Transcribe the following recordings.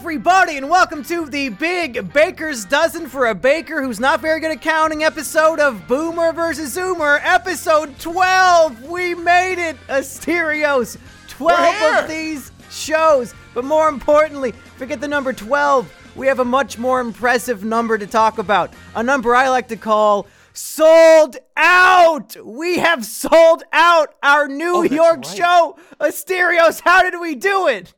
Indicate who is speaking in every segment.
Speaker 1: everybody, and welcome to the Big Baker's Dozen for a baker who's not very good at counting episode of Boomer vs. Zoomer, episode 12. We made it, Asterios. 12 of these shows, but more importantly, forget the number 12. We have a much more impressive number to talk about, a number I like to call sold out. We have sold out our New York show. Asterios, how did we do it?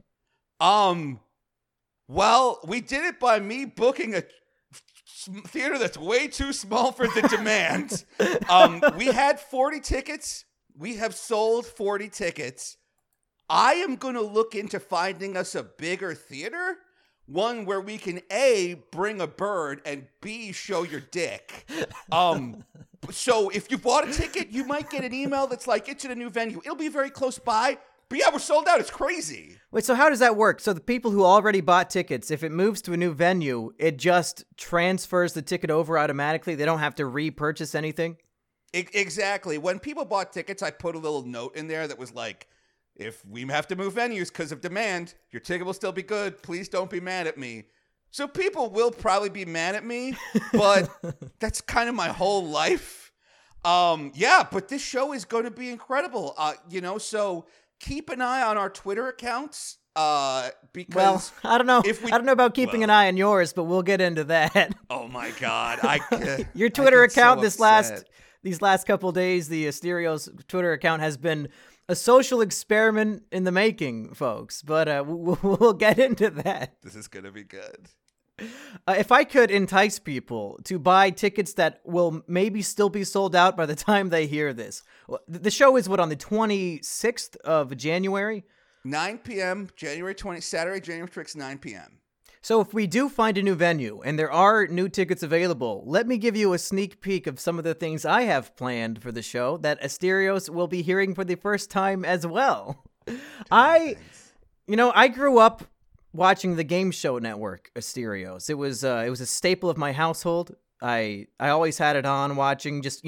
Speaker 2: Well, we did it by me booking a theater that's way too small for the demand. We had 40 tickets. We have sold 40 tickets. I am going to look into finding us a bigger theater, one where we can A, bring a bird, and B, show your dick. So if you bought a ticket, you might get an email that's like, it's at a new venue. It'll be very close by. But yeah, we're sold out. It's crazy.
Speaker 1: Wait, so how does that work? So the people who already bought tickets, if it moves to a new venue, it just transfers the ticket over automatically? They don't have to repurchase anything?
Speaker 2: Exactly. When people bought tickets, I put a little note in there that was like, if we have to move venues because of demand, your ticket will still be good. Please don't be mad at me. So people will probably be mad at me, but that's kind of my whole life. Yeah, but this show is going to be incredible. So keep an eye on our Twitter accounts. Because
Speaker 1: I don't know. I don't know about keeping an eye on yours, but we'll get into that.
Speaker 2: Oh my God!
Speaker 1: Your Twitter account
Speaker 2: so
Speaker 1: these last couple of days, the Asterios Twitter account has been a social experiment in the making, folks. But we'll get into that.
Speaker 2: This is gonna be good.
Speaker 1: If I could entice people to buy tickets that will maybe still be sold out by the time they hear this. The show is on the 26th of January?
Speaker 2: 9 p.m., January 20th, Saturday, January 6th, 9 p.m.
Speaker 1: So if we do find a new venue and there are new tickets available, let me give you a sneak peek of some of the things I have planned for the show that Asterios will be hearing for the first time as well. I grew up watching the Game Show Network, Asterios. It was a staple of my household. I always had it on, watching just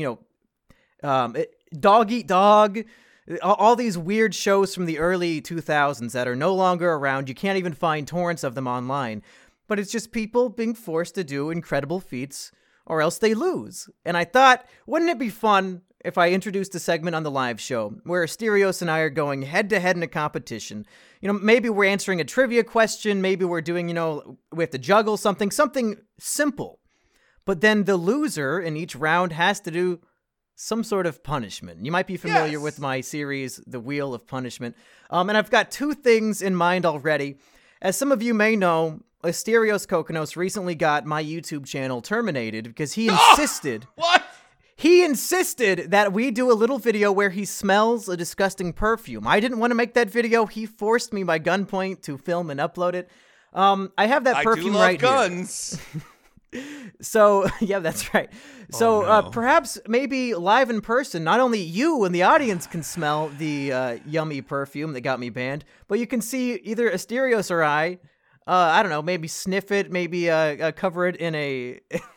Speaker 1: Dog Eat Dog, all these weird shows from the early 2000s that are no longer around. You can't even find torrents of them online. But it's just people being forced to do incredible feats or else they lose. And I thought, wouldn't it be fun if I introduced a segment on the live show where Asterios and I are going head-to-head in a competition? Maybe we're answering a trivia question. Maybe we're doing, we have to juggle something simple. But then the loser in each round has to do some sort of punishment. You might be familiar with my series, The Wheel of Punishment. And I've got two things in mind already. As some of you may know, Asterios Kokkinos recently got my YouTube channel terminated because he insisted...
Speaker 2: What?
Speaker 1: He insisted that we do a little video where he smells a disgusting perfume. I didn't want to make that video. He forced me by gunpoint to film and upload it. I have that perfume right here. I do love guns. So, yeah, that's right. So perhaps maybe live in person, not only you and the audience can smell the yummy perfume that got me banned, but you can see either Asterios or I don't know, maybe sniff it, maybe cover it in a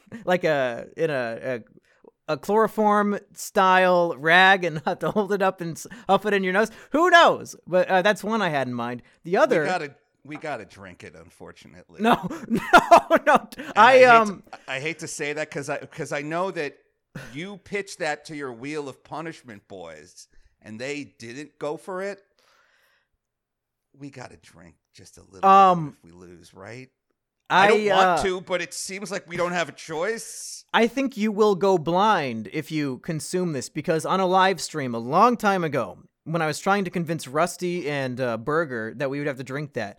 Speaker 1: a chloroform style rag and have to hold it up and huff it in your nose. Who knows? But that's one I had in mind. The other...
Speaker 2: We gotta drink it, unfortunately.
Speaker 1: No.
Speaker 2: I hate to say that because I know that you pitched that to your Wheel of Punishment boys, and they didn't go for it. We gotta drink just a little bit if we lose, right? I don't want to, but it seems like we don't have a choice.
Speaker 1: I think you will go blind if you consume this, because on a live stream a long time ago, when I was trying to convince Rusty and Burger that we would have to drink that,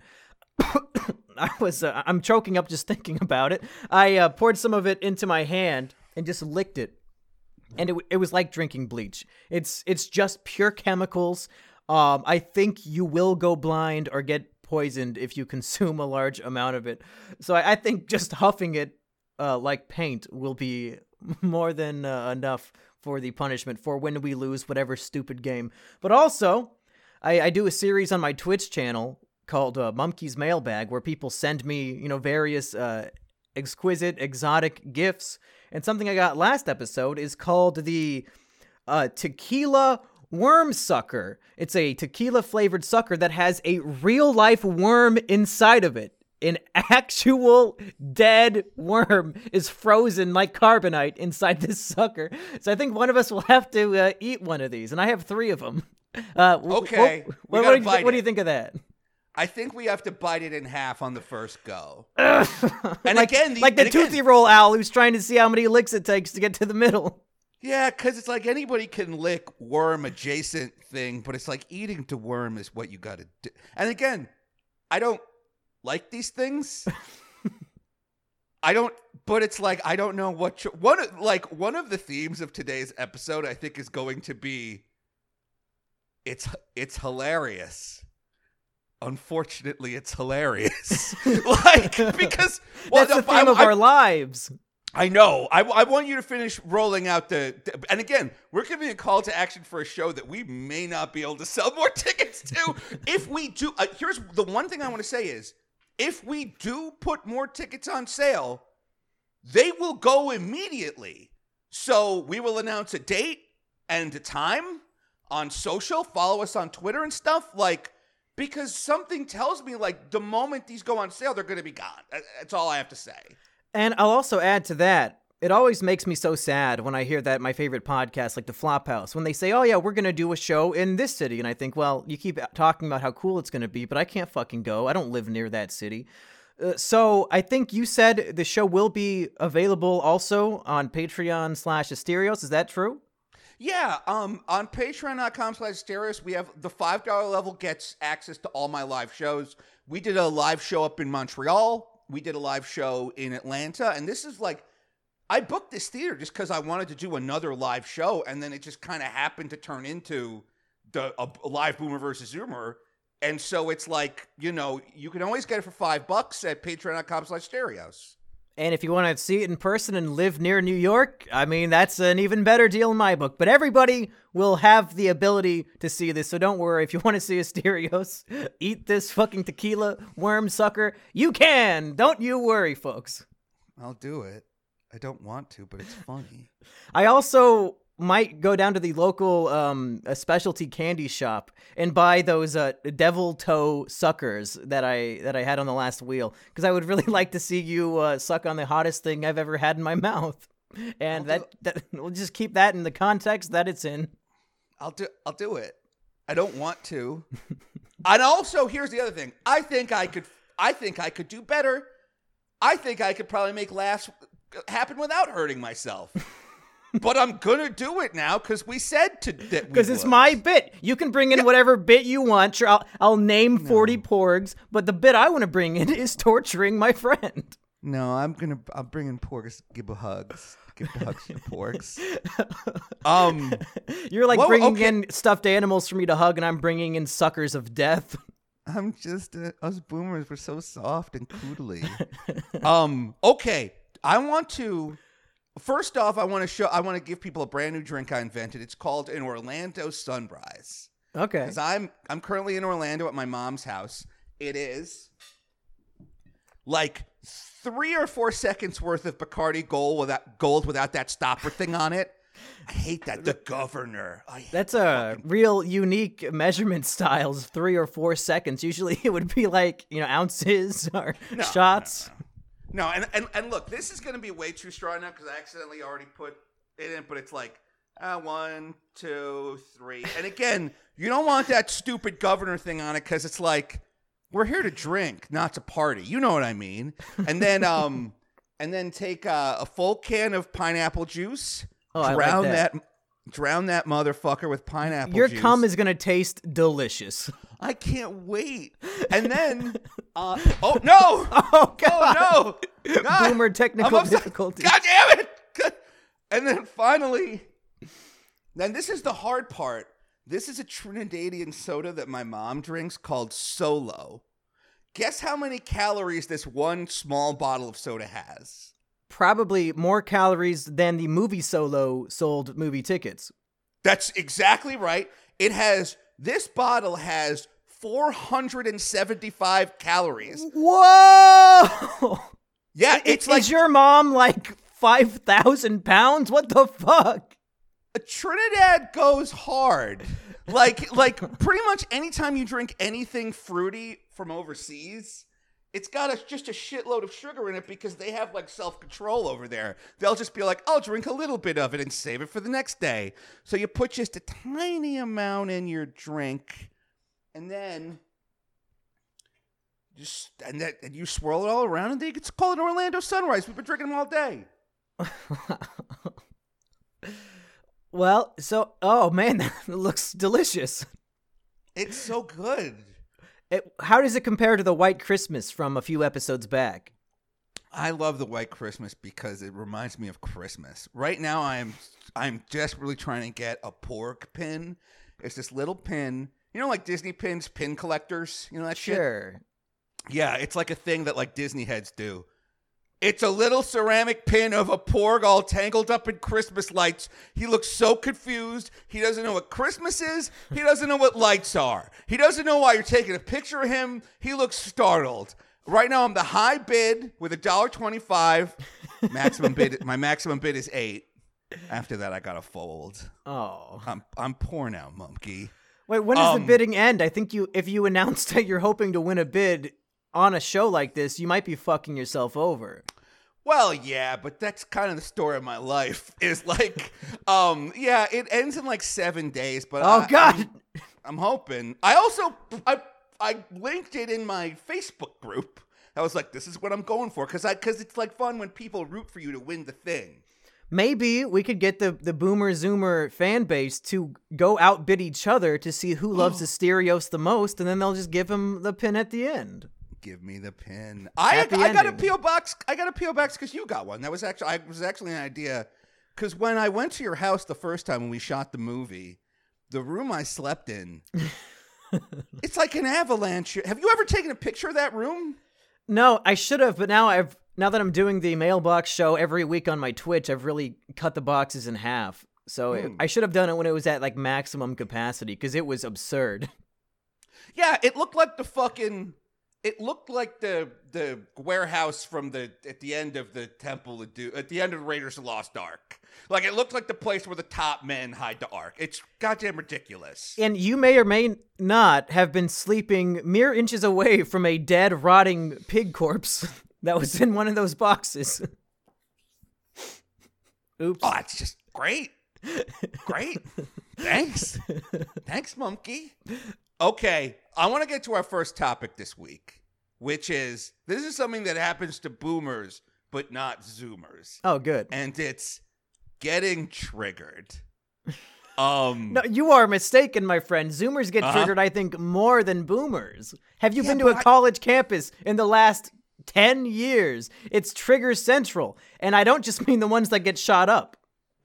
Speaker 1: I'm choking up just thinking about it. I poured some of it into my hand and just licked it, and it was like drinking bleach. It's just pure chemicals. I think you will go blind or get poisoned if you consume a large amount of it. So I think just huffing it like paint will be more than enough for the punishment for when we lose whatever stupid game. But also, I do a series on my Twitch channel called Mumkey's Mailbag, where people send me, various exquisite, exotic gifts. And something I got last episode is called the Tequila Worm Sucker. It's a tequila flavored sucker that has a real life worm inside of it. an actual dead worm is frozen like carbonite inside this sucker. So I think one of us will have to eat one of these, and I have 3 of them.
Speaker 2: Okay.
Speaker 1: What do you think of that?
Speaker 2: I think we have to bite it in half on the first go.
Speaker 1: And
Speaker 2: again,
Speaker 1: the toothy roll owl who's trying to see how many licks it takes to get to the middle.
Speaker 2: Yeah, because it's like anybody can lick worm adjacent thing, but it's like eating to worm is what you got to do. And again, I don't like these things. But it's like I don't know what one of the themes of today's episode I think is going to be it's hilarious. Unfortunately, it's hilarious. Because
Speaker 1: that's the theme of our lives.
Speaker 2: I know. I want you to finish rolling out and again, we're giving a call to action for a show that we may not be able to sell more tickets to. If we do, here's the one thing I want to say is, if we do put more tickets on sale, they will go immediately. So we will announce a date and a time on social. Follow us on Twitter and stuff, because something tells me the moment these go on sale, they're going to be gone. That's all I have to say.
Speaker 1: And I'll also add to that, it always makes me so sad when I hear that my favorite podcast, like the Flophouse, when they say, oh yeah, we're going to do a show in this city. And I think, well, you keep talking about how cool it's going to be, but I can't fucking go. I don't live near that city. So I think you said the show will be available also on Patreon/Asterios. Is that true?
Speaker 2: Yeah, on patreon.com/Asterios, we have the $5 level gets access to all my live shows. We did a live show up in Montreal. We did a live show in Atlanta. And this is I booked this theater just because I wanted to do another live show. And then it just kind of happened to turn into a live Boomer versus Zoomer. And so it's you can always get it for $5 at patreon.com/Asterios.
Speaker 1: And if you want to see it in person and live near New York, I mean, that's an even better deal in my book. But everybody will have the ability to see this, so don't worry. If you want to see Asterios eat this fucking tequila worm sucker, you can. Don't you worry, folks.
Speaker 2: I'll do it. I don't want to, but it's funny.
Speaker 1: I also might go down to the local specialty candy shop and buy those devil toe suckers that I had on the last wheel, because I would really like to see you suck on the hottest thing I've ever had in my mouth. And that we'll just keep that in the context that it's in.
Speaker 2: I'll do it. I don't want to. And also, here's the other thing. I think I could do better. I think I could probably make laughs happen without hurting myself. But I'm going to do it now because we said that
Speaker 1: because it's my bit. You can bring in whatever bit you want. Sure, I'll name 40 porgs, but the bit I want to bring in is torturing my friend.
Speaker 2: No, I'm bringing porgs. Give hugs to porgs.
Speaker 1: You're bringing in stuffed animals for me to hug, and I'm bringing in suckers of death.
Speaker 2: I'm just us boomers. We're so soft and cuddly. Okay, I want to. First off, I want to give people a brand new drink I invented. It's called an Orlando Sunrise.
Speaker 1: Okay.
Speaker 2: Because I'm currently in Orlando at my mom's house. It is 3 or 4 seconds worth of Bacardi Gold without that stopper thing on it. I hate that. The Governor.
Speaker 1: That's a real unique measurement styles. 3 or 4 seconds. Usually it would be ounces or shots.
Speaker 2: No, and look, this is going to be way too strong now because I accidentally already put it in, but it's 1, 2, 3. And again, you don't want that stupid Governor thing on it because it's we're here to drink, not to party. You know what I mean? And then take a full can of pineapple juice.
Speaker 1: Oh,
Speaker 2: Drown that motherfucker with pineapple
Speaker 1: juice. Your cum is going to taste delicious.
Speaker 2: I can't wait. And then, oh no!
Speaker 1: Oh God!
Speaker 2: Oh no! God,
Speaker 1: Boomer technical difficulties.
Speaker 2: God damn it! And then finally, then this is the hard part. This is a Trinidadian soda that my mom drinks called Solo. Guess how many calories this one small bottle of soda has?
Speaker 1: Probably more calories than the movie Solo sold movie tickets.
Speaker 2: That's exactly right. This bottle has 475 calories.
Speaker 1: Whoa!
Speaker 2: Yeah,
Speaker 1: is your mom 5,000 pounds? What the fuck?
Speaker 2: Trinidad goes hard. Pretty much anytime you drink anything fruity from overseas, it's got just a shitload of sugar in it because they have like self-control over there. They'll just be like, I'll drink a little bit of it and save it for the next day. So you put just a tiny amount in your drink, and then and you swirl it all around, and then you can call it an Orlando Sunrise. We've been drinking them all day.
Speaker 1: Well, so, oh man, that looks delicious.
Speaker 2: It's so good.
Speaker 1: How does it compare to the White Christmas from a few episodes back?
Speaker 2: I love the White Christmas because it reminds me of Christmas. Right now, I'm desperately trying to get a pork pin. It's this little pin, you know, like Disney pins, pin collectors. You know that shit?
Speaker 1: Sure.
Speaker 2: Yeah, it's like a thing that like Disney heads do. It's a little ceramic pin of a porg all tangled up in Christmas lights. He looks so confused. He doesn't know what Christmas is. He doesn't know what lights are. He doesn't know why you're taking a picture of him. He looks startled. Right now, I'm the high bid with $1.25. Maximum bid. My maximum bid is $8. After that, I gotta fold.
Speaker 1: Oh,
Speaker 2: I'm poor now, Mumkey.
Speaker 1: Wait, when does the bidding end? I think if you announce that you're hoping to win a bid on a show like this, you might be fucking yourself over.
Speaker 2: Well, yeah, but that's kind of the story of my life. Is like, yeah, it ends in like 7 days. But
Speaker 1: God,
Speaker 2: I'm hoping. I linked it in my Facebook group. I was like, this is what I'm going for because it's like fun when people root for you to win the thing.
Speaker 1: Maybe we could get the Boomer Zoomer fan base to go outbid each other to see who loves Asterios the most, and then they'll just give him the pin at the end.
Speaker 2: Give me the pin. I got a P.O. box. I got a P.O. box because you got one. That was actually an idea. Because when I went to your house the first time when we shot the movie, the room I slept in, it's like an avalanche. Have you ever taken a picture of that room?
Speaker 1: No, I should have, but now that I'm doing the mailbox show every week on my Twitch, I've really cut the boxes in half. So I should have done it when it was at like maximum capacity because it was absurd.
Speaker 2: Yeah, it looked like It looked like the warehouse at the end of the Temple of Doom, at the end of Raiders of the Lost Ark. Like it looked like the place where the top men hide the Ark. It's goddamn ridiculous.
Speaker 1: And you may or may not have been sleeping mere inches away from a dead, rotting pig corpse that was in one of those boxes. Oops.
Speaker 2: Oh, that's just great. Great. Thanks, Monkey. Okay, I want to get to our first topic this week, which is, this is something that happens to boomers, but not zoomers.
Speaker 1: Oh, good.
Speaker 2: And it's getting triggered.
Speaker 1: No, you are mistaken, my friend. Zoomers get triggered, I think, more than boomers. Have you been to a college campus in the last 10 years? It's trigger central. And I don't just mean the ones that get shot up.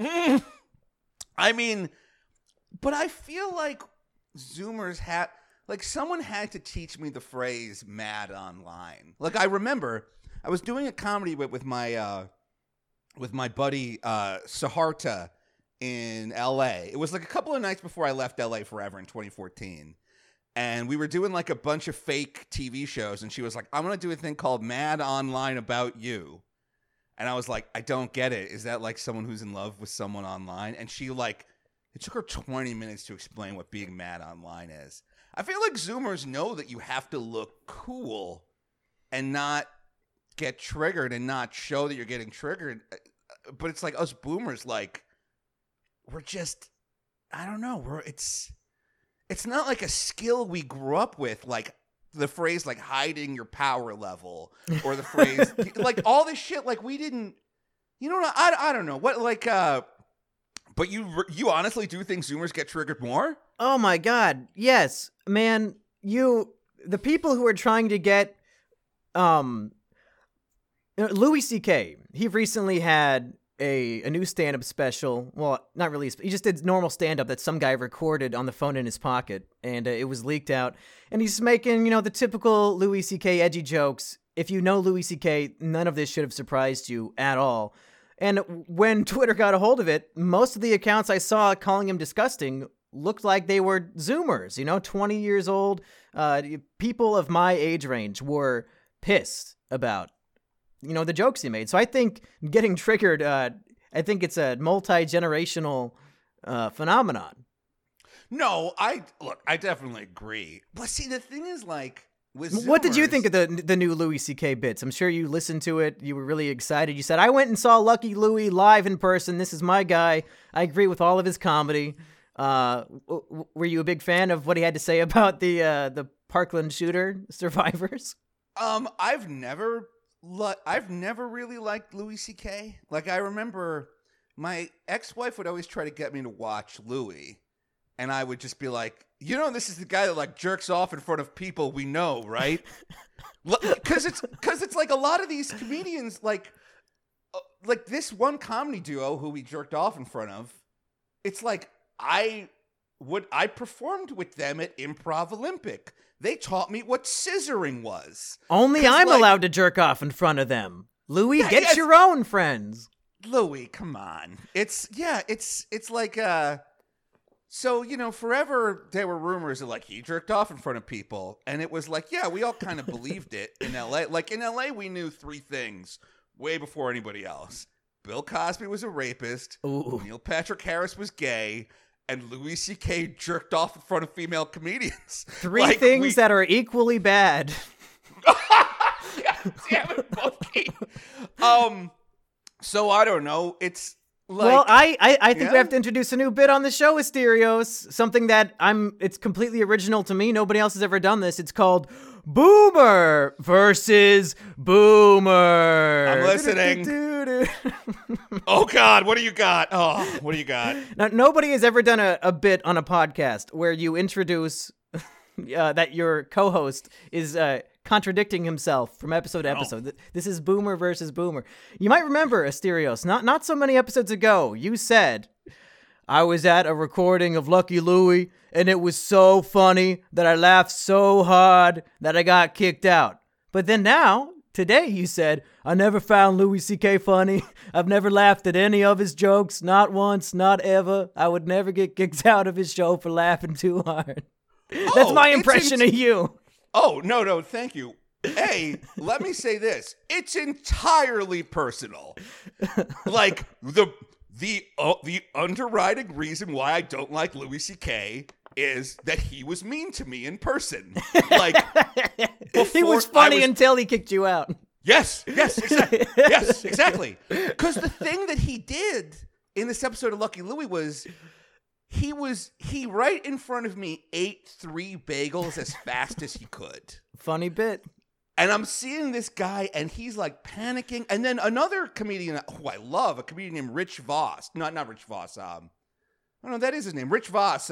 Speaker 2: I mean, but I feel like Zoomers someone had to teach me the phrase "mad online." Like I remember, I was doing a comedy with my buddy Saharta in L.A. It was like a couple of nights before I left L.A. forever in 2014, and we were doing like a bunch of fake TV shows. And she was like, "I'm gonna do a thing called Mad Online About You," and I was like, "I don't get it. Is that like someone who's in love with someone online?" And she like. It took her 20 minutes to explain what being mad online is. I feel like Zoomers know that you have to look cool and not get triggered and not show that you're getting triggered. But it's like us boomers, like, we're just, I don't know. It's not like a skill we grew up with, like the phrase like hiding your power level or the phrase like all this shit. Like we didn't, you know, I don't know what like, but you honestly do think Zoomers get triggered more?
Speaker 1: Oh my God, yes, man. The people who are trying to get, Louis C.K. He recently had a new stand-up special. Well, not really. He just did normal stand-up that some guy recorded on the phone in his pocket, and it was leaked out. And he's making, the typical Louis C.K. edgy jokes. If you know Louis C.K., none of this should have surprised you at all. And when Twitter got a hold of it, most of the accounts I saw calling him disgusting looked like they were Zoomers, 20 years old. People of my age range were pissed about, the jokes he made. So I think getting triggered, I think it's a multi-generational phenomenon.
Speaker 2: No, I definitely agree. But see, the thing is, like, with
Speaker 1: What did you
Speaker 2: Zoomers.
Speaker 1: think of the new Louis C.K. bits? I'm sure you listened to it. You were really excited. You said, I went and saw Lucky Louie live in person. This is my guy. I agree with all of his comedy. Were you a big fan of what he had to say about the Parkland shooter survivors?
Speaker 2: I've never really liked Louis C.K. Like, I remember my ex-wife would always try to get me to watch Louis, and I would just be like, this is the guy that like jerks off in front of people we know, right? Because it's like a lot of these comedians, like this one comedy duo who we jerked off in front of. It's like I performed with them at Improv Olympic. They taught me what scissoring was.
Speaker 1: Only I'm allowed to jerk off in front of them. Louis, get your own friends.
Speaker 2: Louis, come on. It's like so, forever there were rumors of like he jerked off in front of people, and it was like, yeah, we all kind of believed it in LA. Like in LA we knew three things way before anybody else. Bill Cosby was a rapist, Neil Patrick Harris was gay, and Louis C.K. jerked off in front of female comedians.
Speaker 1: Three things that are equally bad.
Speaker 2: God damn it, Bucky. So I don't know. It's like,
Speaker 1: well, I think we have to introduce a new bit on the show, Asterios. Something that it's completely original to me. Nobody else has ever done this. It's called Boomer versus Boomer.
Speaker 2: I'm listening. Oh God, what do you got? Oh, what do you got?
Speaker 1: Now, nobody has ever done a bit on a podcast where you introduce that your co-host is contradicting himself from episode to episode. This is Boomer versus Boomer. You might remember, Asterios, not so many episodes ago, you said, I was at a recording of Lucky Louie, and it was so funny that I laughed so hard that I got kicked out. But then now, today, you said, I never found Louis C.K. funny. I've never laughed at any of his jokes, not once, not ever. I would never get kicked out of his show for laughing too hard. That's my impression of you.
Speaker 2: Oh, no, thank you. Hey, let me say this. It's entirely personal. Like, the underwriting reason why I don't like Louis C.K. is that he was mean to me in person. Like,
Speaker 1: he was funny until he kicked you out.
Speaker 2: Yes, exactly. Yes, exactly. Because the thing that he did in this episode of Lucky Louie was he right in front of me ate 3 bagels as fast as he could.
Speaker 1: Funny bit.
Speaker 2: And I'm seeing this guy, and he's like panicking. And then another comedian who I love, a comedian named Rich Voss. Not Rich Voss. I don't know, that is his name. Rich Voss.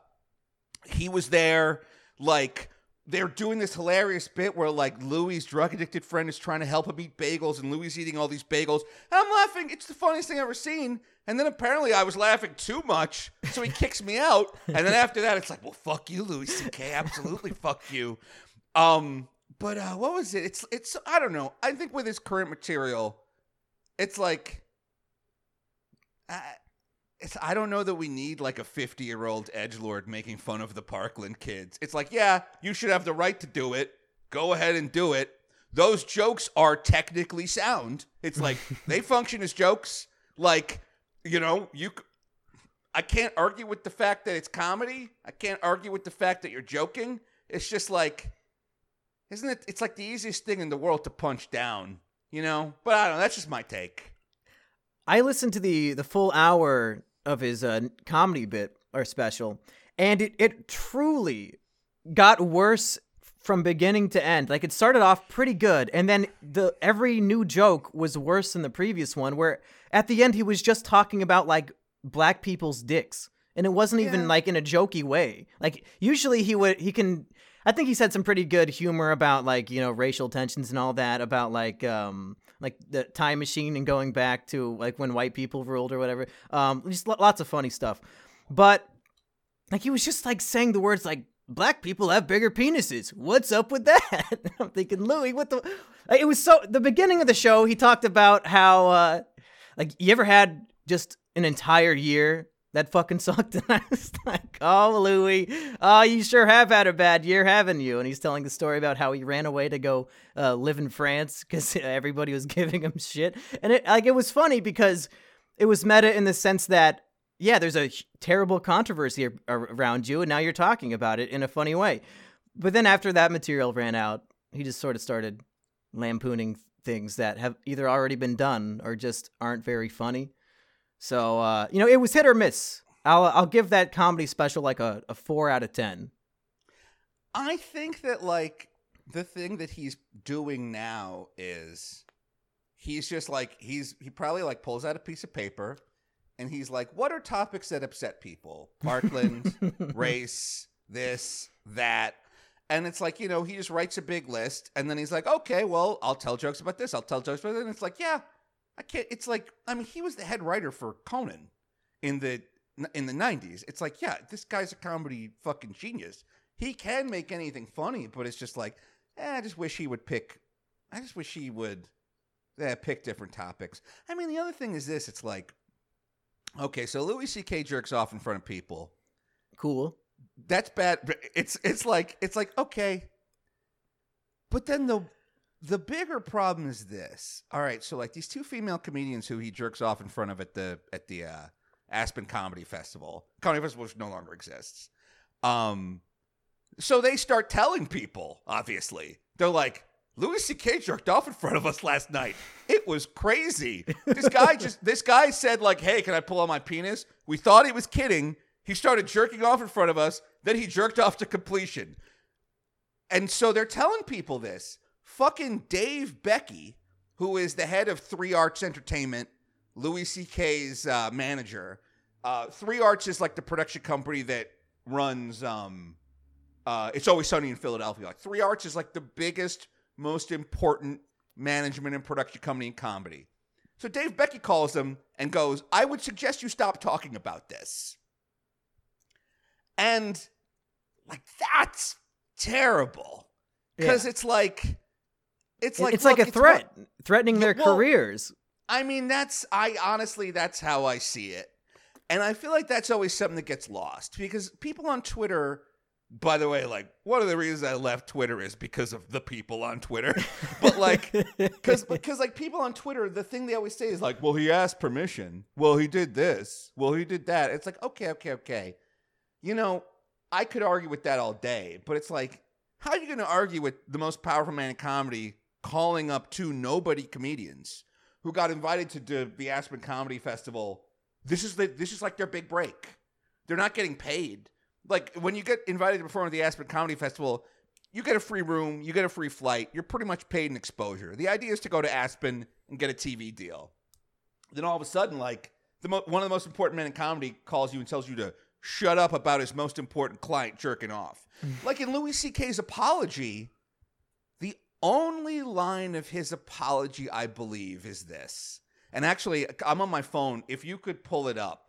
Speaker 2: He was there, like, they're doing this hilarious bit where, like, Louis' drug-addicted friend is trying to help him eat bagels, and Louis is eating all these bagels. And I'm laughing. It's the funniest thing I've ever seen. And then apparently I was laughing too much, so he kicks me out. And then after that, it's like, well, fuck you, Louis C.K. Absolutely fuck you. But what was it? It's I don't know. I think with his current material, it's like, I don't know that we need like a 50-year-old edgelord making fun of the Parkland kids. It's like, yeah, you should have the right to do it. Go ahead and do it. Those jokes are technically sound. It's like they function as jokes. Like, I can't argue with the fact that it's comedy. I can't argue with the fact that you're joking. It's just like, isn't it? It's like the easiest thing in the world to punch down, But I don't know. That's just my take.
Speaker 1: I listened to the full hour of his comedy bit or special, and it truly got worse from beginning to end. Like, it started off pretty good, and then every new joke was worse than the previous one, where at the end he was just talking about like black people's dicks, and it wasn't even like in a jokey way. Like, usually I think he said some pretty good humor about like, racial tensions and all that, about like the time machine and going back to like when white people ruled or whatever. Just lots of funny stuff. But like, he was just like saying the words like, black people have bigger penises. What's up with that? I'm thinking, Louis, it was the beginning of the show, he talked about how, like, you ever had just an entire year that fucking sucked? And I was like, oh, Louis, you sure have had a bad year, haven't you? And he's telling the story about how he ran away to go live in France because everybody was giving him shit. And it was funny because it was meta in the sense that, yeah, there's a terrible controversy around you, and now you're talking about it in a funny way. But then after that material ran out, he just sort of started lampooning things that have either already been done or just aren't very funny. So, it was hit or miss. I'll give that comedy special like a 4 out of 10.
Speaker 2: I think that, like, the thing that he's doing now is he's just like, he probably like pulls out a piece of paper and he's like, what are topics that upset people? Parkland, race, this, that. And it's like, he just writes a big list and then he's like, okay, well, I'll tell jokes about this. I'll tell jokes about it. And it's like, yeah, I can't. It's like, he was the head writer for Conan in the 90s. It's like, yeah, this guy's a comedy fucking genius. He can make anything funny, but it's just like, I just wish he would pick different topics. I mean, the other thing is this. It's like, okay, so Louis C.K. jerks off in front of people.
Speaker 1: Cool.
Speaker 2: That's bad. It's like, okay. But then the bigger problem is this. All right, so like these two female comedians who he jerks off in front of at the Aspen Comedy Festival. Comedy Festival which no longer exists. So they start telling people, obviously. They're like, Louis C.K. jerked off in front of us last night. It was crazy. This guy said, like, hey, can I pull out my penis? We thought he was kidding. He started jerking off in front of us. Then he jerked off to completion. And so they're telling people this. Fucking Dave Becky, who is the head of 3 Arts Entertainment, Louis C.K.'s manager. 3 Arts is like the production company that runs It's Always Sunny in Philadelphia. Like 3 Arts is like the biggest, most important management and production company in comedy. So Dave Becky calls them and goes, I would suggest you stop talking about this. And like, that's terrible. Because it's like a
Speaker 1: threat, threatening their careers.
Speaker 2: I mean, that's how I see it. And I feel like that's always something that gets lost because people on Twitter, by the way, like one of the reasons I left Twitter is because of the people on Twitter. But like, because like people on Twitter, the thing they always say is like, well, he asked permission. Well, he did this. Well, he did that. It's like, okay. I could argue with that all day, but it's like, how are you going to argue with the most powerful man in comedy calling up 2 nobody comedians who got invited to the Aspen Comedy Festival? This is like their big break. They're not getting paid. Like when you get invited to perform at the Aspen Comedy Festival, you get a free room, you get a free flight. You're pretty much paid in exposure. The idea is to go to Aspen and get a TV deal. Then all of a sudden, like one of the most important men in comedy calls you and tells you to shut up about his most important client jerking off. Like in Louis C.K.'s apology, the only line of his apology, I believe, is this. And actually, I'm on my phone. If you could pull it up.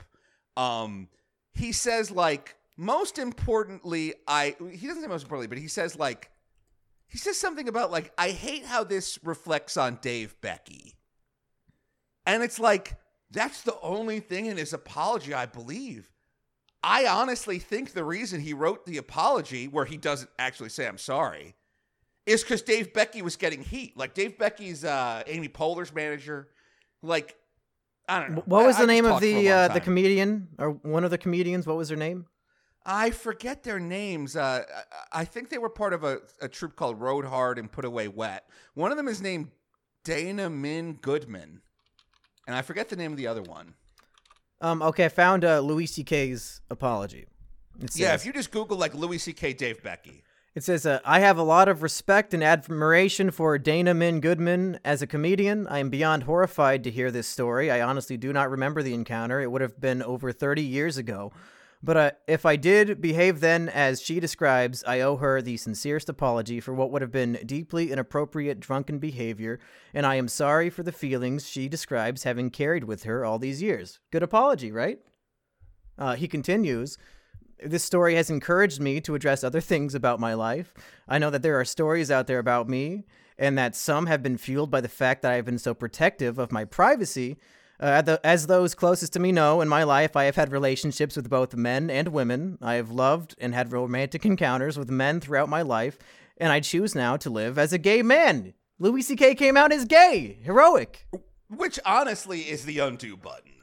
Speaker 2: He says, like, most importantly, he doesn't say most importantly, but he says something about, like, I hate how this reflects on Dave Becky. And it's like, that's the only thing in his apology, I believe. I honestly think the reason he wrote the apology, where he doesn't actually say I'm sorry, is because Dave Becky was getting heat. Like, Dave Becky's Amy Poehler's manager. Like, I don't know.
Speaker 1: What was the name of the comedian, or one of the comedians? What was her name?
Speaker 2: I forget their names. I think they were part of a troupe called Rode Hard and Put Away Wet. One of them is named Dana Min Goodman, and I forget the name of the other one.
Speaker 1: Okay, I found Louis C.K.'s apology.
Speaker 2: If you just Google like Louis C.K. Dave Becky.
Speaker 1: It says, I have a lot of respect and admiration for Dana Min Goodman as a comedian. I am beyond horrified to hear this story. I honestly do not remember the encounter. It would have been over 30 years ago. But if I did behave then as she describes, I owe her the sincerest apology for what would have been deeply inappropriate drunken behavior, and I am sorry for the feelings she describes having carried with her all these years. Good apology, right? He continues, this story has encouraged me to address other things about my life. I know that there are stories out there about me, and that some have been fueled by the fact that I have been so protective of my privacy. As those closest to me know, in my life, I have had relationships with both men and women. I have loved and had romantic encounters with men throughout my life, and I choose now to live as a gay man. Louis C.K. came out as gay. Heroic.
Speaker 2: Which, honestly, is the undo button.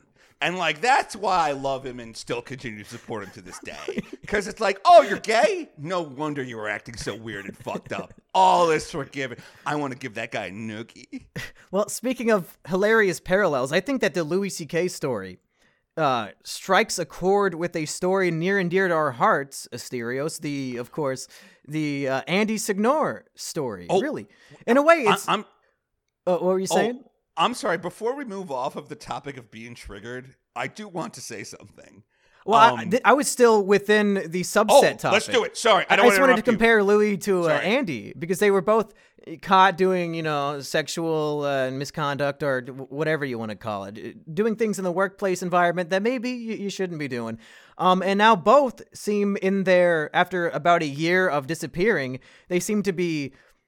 Speaker 2: And like that's why I love him and still continue to support him to this day. Because it's like, oh, you're gay? No wonder you were acting so weird and fucked up. All is forgiven. I want to give that guy a noogie.
Speaker 1: Well, speaking of hilarious parallels, I think that the Louis C.K. story strikes a chord with a story near and dear to our hearts, Asterios. The Andy Signore story.
Speaker 2: Oh,
Speaker 1: really, in a way, it's. What were you saying?
Speaker 2: Oh, I'm sorry. Before we move off of the topic of being triggered, I do want to say something.
Speaker 1: Well, I was still within the subset topic.
Speaker 2: Let's do it. Sorry,
Speaker 1: I just wanted to compare Louis to Andy because they were both caught doing, sexual misconduct or whatever you want to call it, doing things in the workplace environment that maybe you shouldn't be doing. And now both seem after about a year of disappearing, they seem to be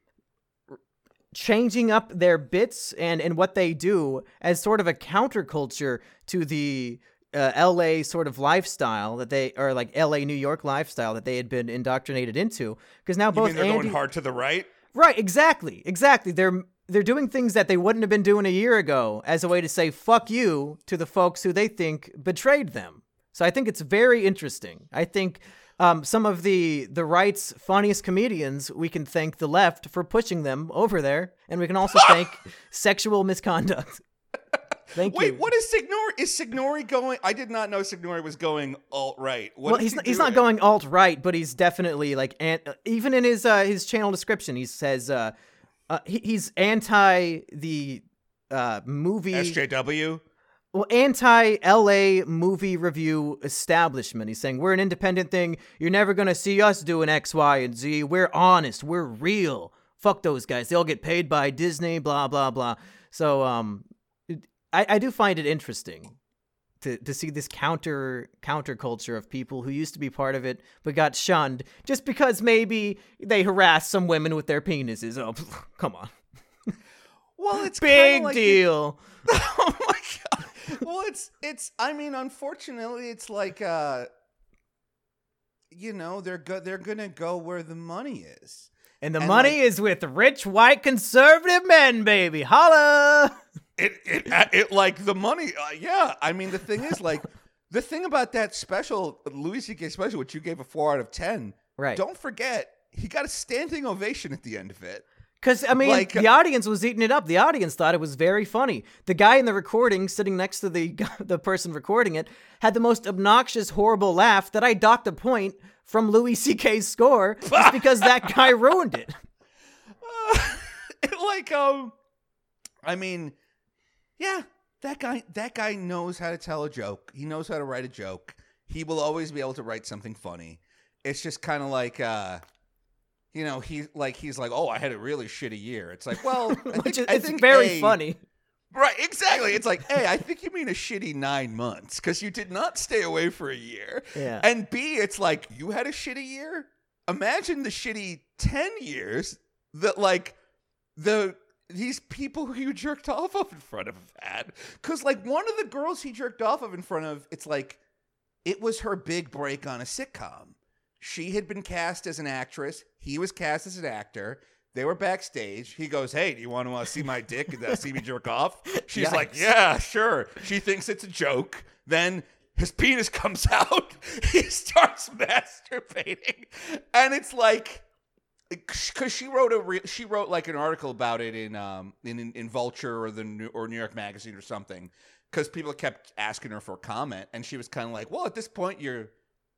Speaker 1: changing up their bits and what they do as sort of a counterculture to the LA sort of lifestyle like LA, New York lifestyle that they had been indoctrinated into. Because now both
Speaker 2: they're going hard to the right?
Speaker 1: Right, exactly. They're doing things that they wouldn't have been doing a year ago as a way to say fuck you to the folks who they think betrayed them. So I think it's very interesting. I think some of the right's funniest comedians, we can thank the left for pushing them over there, and we can also thank sexual misconduct. Thank you.
Speaker 2: Wait, what is Signore? Is Signore going? I did not know Signore was going alt-right.
Speaker 1: Well, he's not going alt-right, but he's definitely like, even in his channel description, he says he's anti the movie
Speaker 2: SJW.
Speaker 1: Well, anti-LA movie review establishment. He's saying, we're an independent thing. You're never going to see us doing X, Y, and Z. We're honest. We're real. Fuck those guys. They all get paid by Disney, blah, blah, blah. So I do find it interesting to see this counterculture of people who used to be part of it but got shunned just because maybe they harassed some women with their penises. Oh, come on.
Speaker 2: Well, it's
Speaker 1: big
Speaker 2: like
Speaker 1: deal.
Speaker 2: Oh, my God. Well, it's. I mean, unfortunately, it's like, they're gonna go where the money is,
Speaker 1: and the money is with rich white conservative men, baby. Holla!
Speaker 2: It like the money. Yeah, I mean, the thing is, like, the thing about that special Louis C.K. special, which you gave a 4 out of 10.
Speaker 1: Right.
Speaker 2: Don't forget, he got a standing ovation at the end of it.
Speaker 1: Because, I mean, the audience was eating it up. The audience thought it was very funny. The guy in the recording, sitting next to the person recording it, had the most obnoxious, horrible laugh that I docked a point from Louis C.K.'s score just because that guy ruined it.
Speaker 2: I mean, yeah, that guy knows how to tell a joke. He knows how to write a joke. He will always be able to write something funny. It's just kind of like... he's like, oh, I had a really shitty year. It's like, well, I think
Speaker 1: very funny.
Speaker 2: Right, exactly. It's like, A, I think you mean a shitty 9 months because you did not stay away for a year.
Speaker 1: Yeah.
Speaker 2: And B, it's like, you had a shitty year? Imagine the shitty 10 years that, like, these people who you jerked off of in front of had. Because, like, one of the girls he jerked off of in front of, it's like, it was her big break on a sitcom. She had been cast as an actress. He was cast as an actor. They were backstage. He goes, hey, do you want to see my dick and see me jerk off? She's like, yeah, sure. She thinks it's a joke. Then his penis comes out. He starts masturbating. And it's like, because she wrote like an article about it in Vulture or New York Magazine or something. Because people kept asking her for a comment. And she was kind of like, well, at this point, you're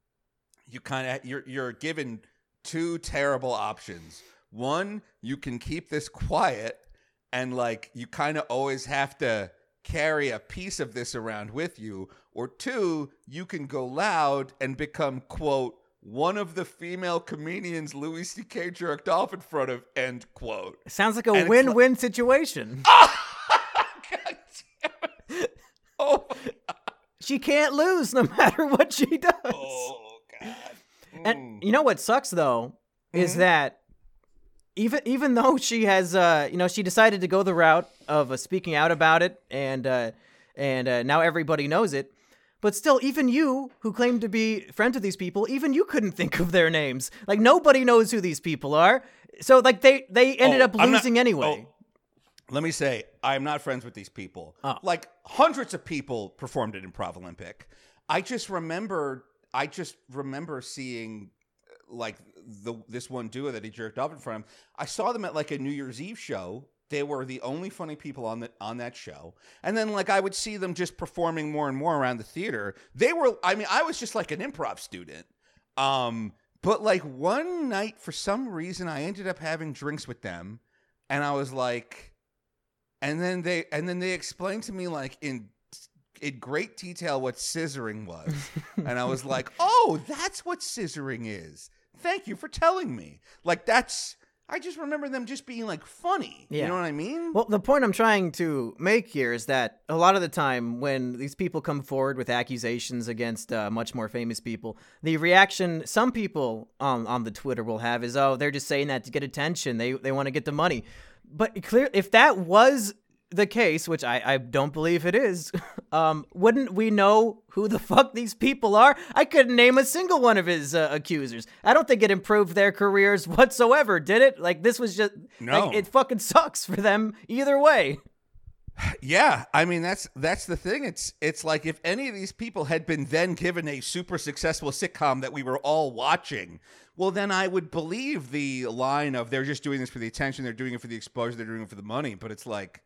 Speaker 2: given 2 terrible options. One, you can keep this quiet and like you kind of always have to carry a piece of this around with you. Or 2, you can go loud and become, quote, one of the female comedians Louis C.K. jerked off in front of, end quote.
Speaker 1: Sounds like a win-win situation.
Speaker 2: Oh, God damn it. Oh, my God.
Speaker 1: She can't lose no matter what she does.
Speaker 2: Oh.
Speaker 1: And you know what sucks though is that even though she has she decided to go the route of speaking out about it and now everybody knows it, but still, even you who claim to be friends with these people, even you couldn't think of their names. Like nobody knows who these people are, so like they ended up losing anyway.
Speaker 2: let me say, I'm not friends with these people.
Speaker 1: Oh.
Speaker 2: Like hundreds of people performed at Improv Olympic. I just remember seeing like this one duo that he jerked off in front of him. I saw them at like a New Year's Eve show. They were the only funny people on that show. And then like I would see them just performing more and more around the theater. I was just like an improv student. But like one night for some reason I ended up having drinks with them, and I was like, and then they explained to me like in great detail what scissoring was. And I was like, "Oh, that's what scissoring is. Thank you for telling me." Like I just remember them just being like funny.
Speaker 1: Yeah.
Speaker 2: You know what I mean?
Speaker 1: Well, the point I'm trying to make here is that a lot of the time when these people come forward with accusations against much more famous people, the reaction some people on the Twitter will have is, oh, they're just saying that to get attention. They want to get the money. But clear, if that was the case, which I don't believe it is, wouldn't we know who the fuck these people are? I couldn't name a single one of his accusers. I don't think it improved their careers whatsoever, did it? Like, this was just...
Speaker 2: No.
Speaker 1: Like, it fucking sucks for them either way.
Speaker 2: Yeah, I mean that's the thing. It's like if any of these people had been then given a super successful sitcom that we were all watching, well then I would believe the line of they're just doing this for the attention, they're doing it for the exposure, they're doing it for the money. But it's like,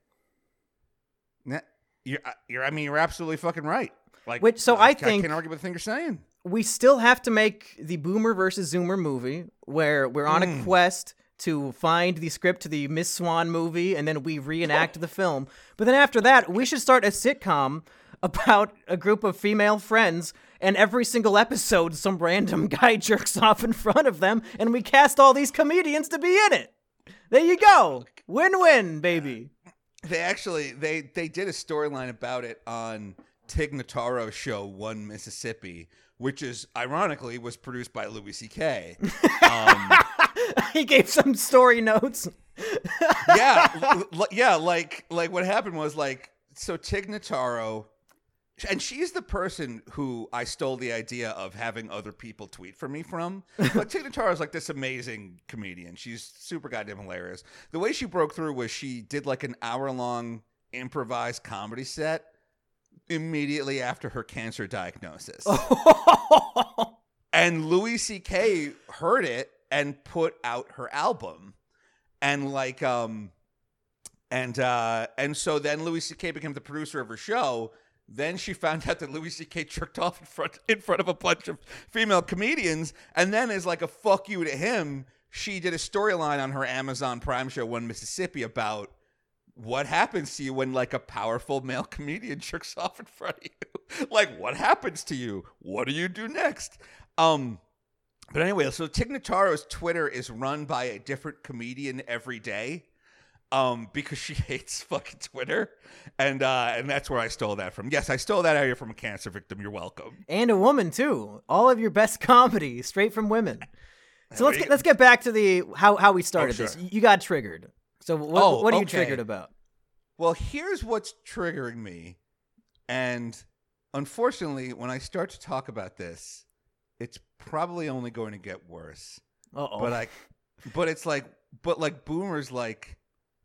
Speaker 2: you're absolutely fucking right. Like,
Speaker 1: I
Speaker 2: think I can't argue with the thing you're saying.
Speaker 1: We still have to make the Boomer versus Zoomer movie where we're on a quest to find the script to the Miss Swan movie, and then we reenact the film. But then after that, we should start a sitcom about a group of female friends, and every single episode, some random guy jerks off in front of them, and we cast all these comedians to be in it. There you go. Win-win, baby.
Speaker 2: They actually, they did a storyline about it on Tig Notaro's show, One Mississippi, which is, ironically, was produced by Louis C.K.
Speaker 1: He gave some story notes.
Speaker 2: yeah, like what happened was so Tig Notaro, and she's the person who I stole the idea of having other people tweet for me from. But Tig Notaro is like this amazing comedian. She's super goddamn hilarious. The way she broke through was she did like an hour-long improvised comedy set immediately after her cancer diagnosis. And Louis C.K. heard it and put out her album. And and so then Louis C.K. became the producer of her show. Then she found out that Louis C.K. jerked off in front of a bunch of female comedians. And then as like a fuck you to him, she did a storyline on her Amazon Prime show, One Mississippi, about what happens to you when like a powerful male comedian jerks off in front of you. Like, what happens to you? What do you do next? But anyway, so Tig Notaro's Twitter is run by a different comedian every day. Because she hates fucking Twitter, and that's where I stole that from. Yes, I stole that idea from a cancer victim. You're welcome.
Speaker 1: And a woman too. All of your best comedy straight from women. So let's get back to the how we started this. You got triggered. So what are you triggered about?
Speaker 2: Well, here's what's triggering me, and unfortunately, when I start to talk about this, it's probably only going to get worse. But it's like boomers like.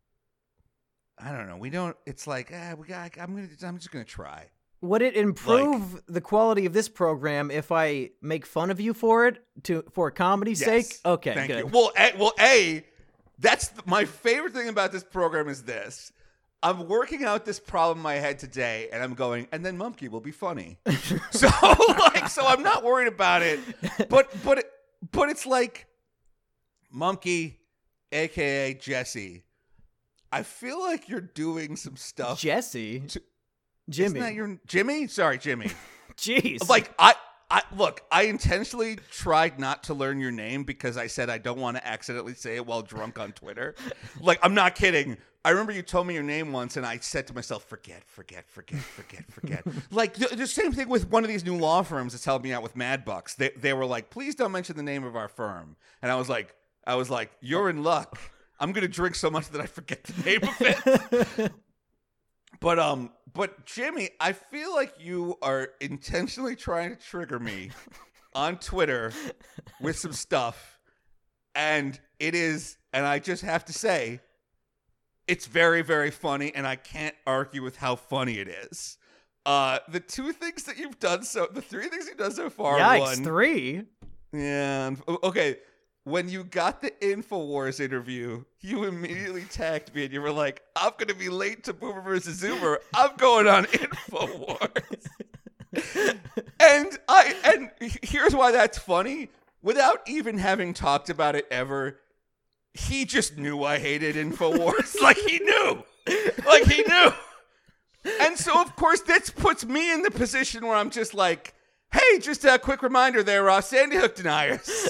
Speaker 2: I don't know. We don't. It's like I'm just gonna try.
Speaker 1: Would it improve the quality of this program if I make fun of you for it for comedy's sake? Okay,
Speaker 2: thank
Speaker 1: good.
Speaker 2: you. That's my favorite thing about this program is this. I'm working out this problem in my head today, and I'm going, and then Mumkey will be funny. so I'm not worried about it. But it's like Mumkey, aka Jesse. I feel like you're doing some stuff.
Speaker 1: Jimmy.
Speaker 2: Isn't that your Jimmy? Sorry, Jimmy.
Speaker 1: Jeez.
Speaker 2: Like I intentionally tried not to learn your name because I said I don't want to accidentally say it while drunk on Twitter. Like, I'm not kidding. I remember you told me your name once, and I said to myself, forget. Like, the same thing with one of these new law firms that's helped me out with Mad Bucks. They were like, please don't mention the name of our firm. And I was like, you're in luck. I'm going to drink so much that I forget the name of it. But Jimmy, I feel like you are intentionally trying to trigger me on Twitter with some stuff. And I just have to say, It's very, very funny, and I can't argue with how funny it is. The three things you've done so far.
Speaker 1: Yikes, 3?
Speaker 2: Yeah. Okay. When you got the InfoWars interview, you immediately tagged me and you were like, I'm going to be late to Boomer versus Zoomer. I'm going on InfoWars. and here's why that's funny. Without even having talked about it ever, he just knew I hated InfoWars. Like he knew. And so, of course, this puts me in the position where I'm just like, hey, just a quick reminder there, Sandy Hook deniers.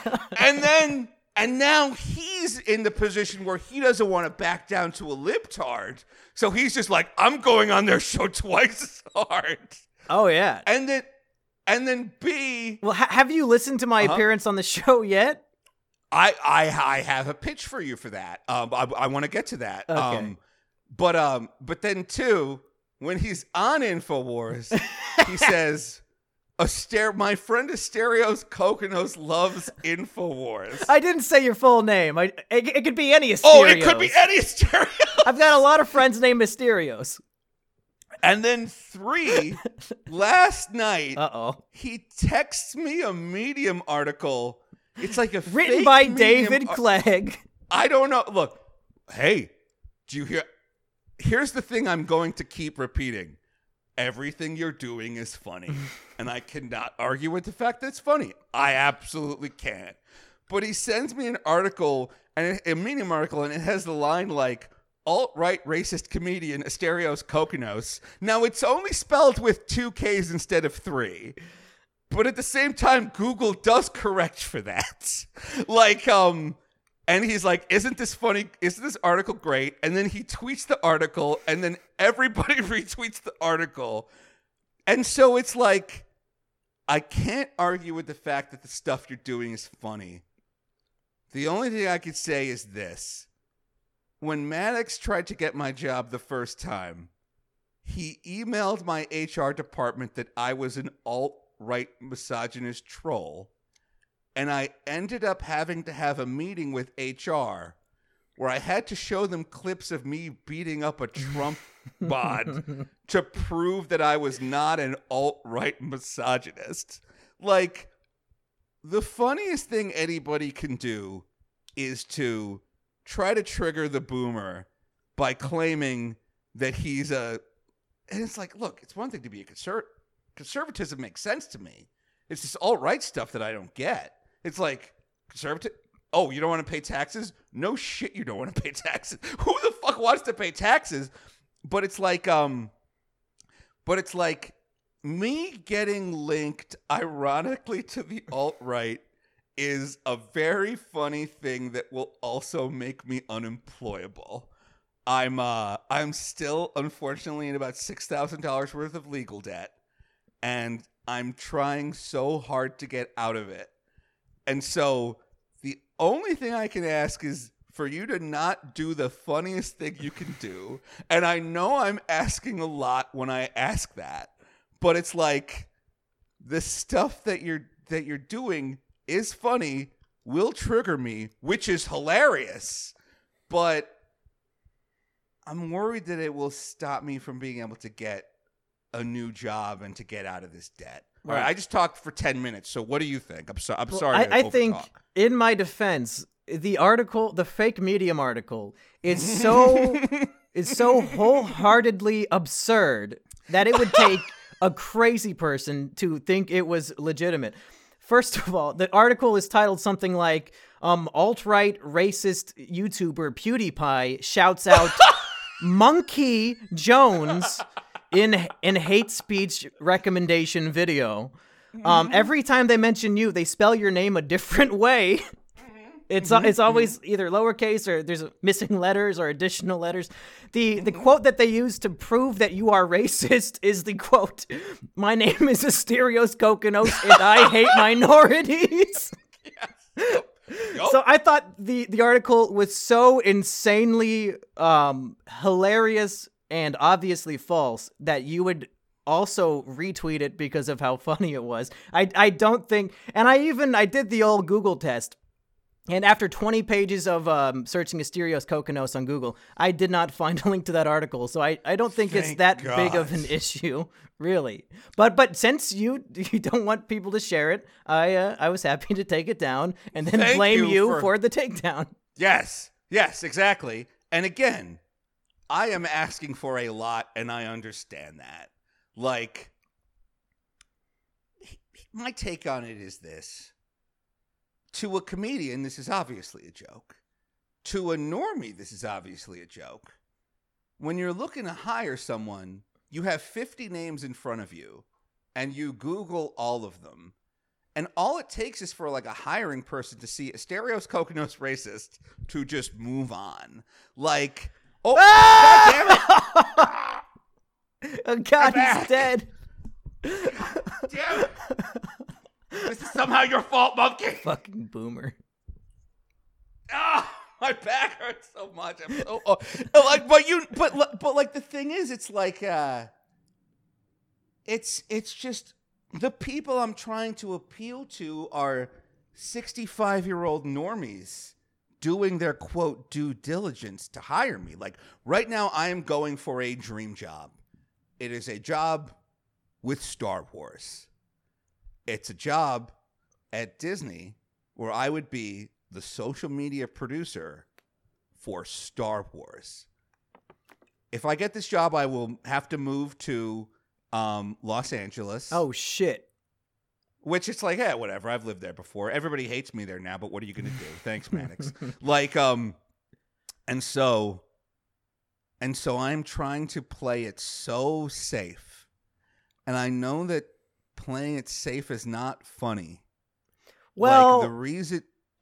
Speaker 2: And now he's in the position where he doesn't want to back down to a libtard. So he's just like, I'm going on their show twice as hard.
Speaker 1: Oh, yeah.
Speaker 2: And then B.
Speaker 1: Well, have you listened to my appearance on the show yet?
Speaker 2: I have a pitch for you for that. I want to get to that.
Speaker 1: Okay.
Speaker 2: But then 2, when he's on InfoWars, he says, my friend Asterios Kokkinos loves InfoWars.
Speaker 1: I didn't say your full name. It could be any Asterios.
Speaker 2: Oh, it could be any Asterios.
Speaker 1: I've got a lot of friends named Asterios.
Speaker 2: And then 3, last night,
Speaker 1: he
Speaker 2: texts me a Medium article. It's like
Speaker 1: written by David Clegg.
Speaker 2: I don't know. Look, hey, do you hear? Here's the thing I'm going to keep repeating. Everything you're doing is funny. And I cannot argue with the fact that it's funny. I absolutely can't. But he sends me an article, a Medium article, and it has the line like, alt-right racist comedian Asterios Kokkinos. Now, it's only spelled with 2 Ks instead of 3. But at the same time, Google does correct for that. And he's like, isn't this funny? Isn't this article great? And then he tweets the article, and then everybody retweets the article. And so it's like, I can't argue with the fact that the stuff you're doing is funny. The only thing I could say is this. When Maddox tried to get my job the first time, he emailed my HR department that I was an alt-right misogynist troll. And I ended up having to have a meeting with HR where I had to show them clips of me beating up a Trump bod to prove that I was not an alt-right misogynist. Like, the funniest thing anybody can do is to try to trigger the boomer by claiming that he's a... And it's like, look, it's one thing to be a conservatism makes sense to me. It's this alt-right stuff that I don't get. It's like, conservative? Oh, you don't want to pay taxes? No shit, you don't want to pay taxes. Who the fuck wants to pay taxes? But it's like me getting linked, ironically, to the alt-right is a very funny thing that will also make me unemployable. I'm still, unfortunately, in about $6,000 worth of legal debt, and I'm trying so hard to get out of it. And so the only thing I can ask is for you to not do the funniest thing you can do. And I know I'm asking a lot when I ask that, but it's like the stuff that you're doing is funny, will trigger me, which is hilarious, but I'm worried that it will stop me from being able to get a new job and to get out of this debt. All right, I just talked for 10 minutes, so what do you think? I'm sorry.
Speaker 1: I think, in my defense, the article, the fake Medium article, is so wholeheartedly absurd that it would take a crazy person to think it was legitimate. First of all, the article is titled something like, alt-right racist YouTuber PewDiePie shouts out Monkey Jones in hate speech recommendation video. Every time they mention you, they spell your name a different way. It's always either lowercase or there's missing letters or additional letters. The quote that they use to prove that you are racist is the quote, "My name is Asterios Kokkinos and I hate minorities."
Speaker 2: Yes. Yep.
Speaker 1: So I thought the article was so insanely hilarious and obviously false that you would also retweet it because of how funny it was. I don't think, and I did the old Google test. And after 20 pages of searching Asterios Kokkinos on Google, I did not find a link to that article. So I don't think it's
Speaker 2: Thank
Speaker 1: that
Speaker 2: God.
Speaker 1: big of an issue, really. But since you don't want people to share it, I was happy to take it down and then
Speaker 2: Thank
Speaker 1: blame
Speaker 2: you
Speaker 1: you for the takedown.
Speaker 2: Yes, exactly. And again, I am asking for a lot, and I understand that. Like, my take on it is this. To a comedian, this is obviously a joke. To a normie, this is obviously a joke. When you're looking to hire someone, you have 50 names in front of you, and you Google all of them. And all it takes is for like a hiring person to see Asterios Kokkinos racist to just move on. Like, oh, God damn it.
Speaker 1: Oh, God, he's dead.
Speaker 2: Damn it. This is somehow your fault, Monkey.
Speaker 1: Fucking boomer.
Speaker 2: Ah, my back hurts so much. I'm so but like the thing is, it's like it's just the people I'm trying to appeal to are 65-year-old normies doing their quote due diligence to hire me. Like right now, I am going for a dream job. It is a job with Star Wars. It's a job at Disney where I would be the social media producer for Star Wars. If I get this job, I will have to move to Los Angeles.
Speaker 1: Oh, shit.
Speaker 2: Which it's like, yeah, whatever. I've lived there before. Everybody hates me there now, but what are you going to do? Thanks, Mannix. Like, and so I'm trying to play it so safe. And I know that playing it safe is not funny.
Speaker 1: Well,
Speaker 2: like the reason,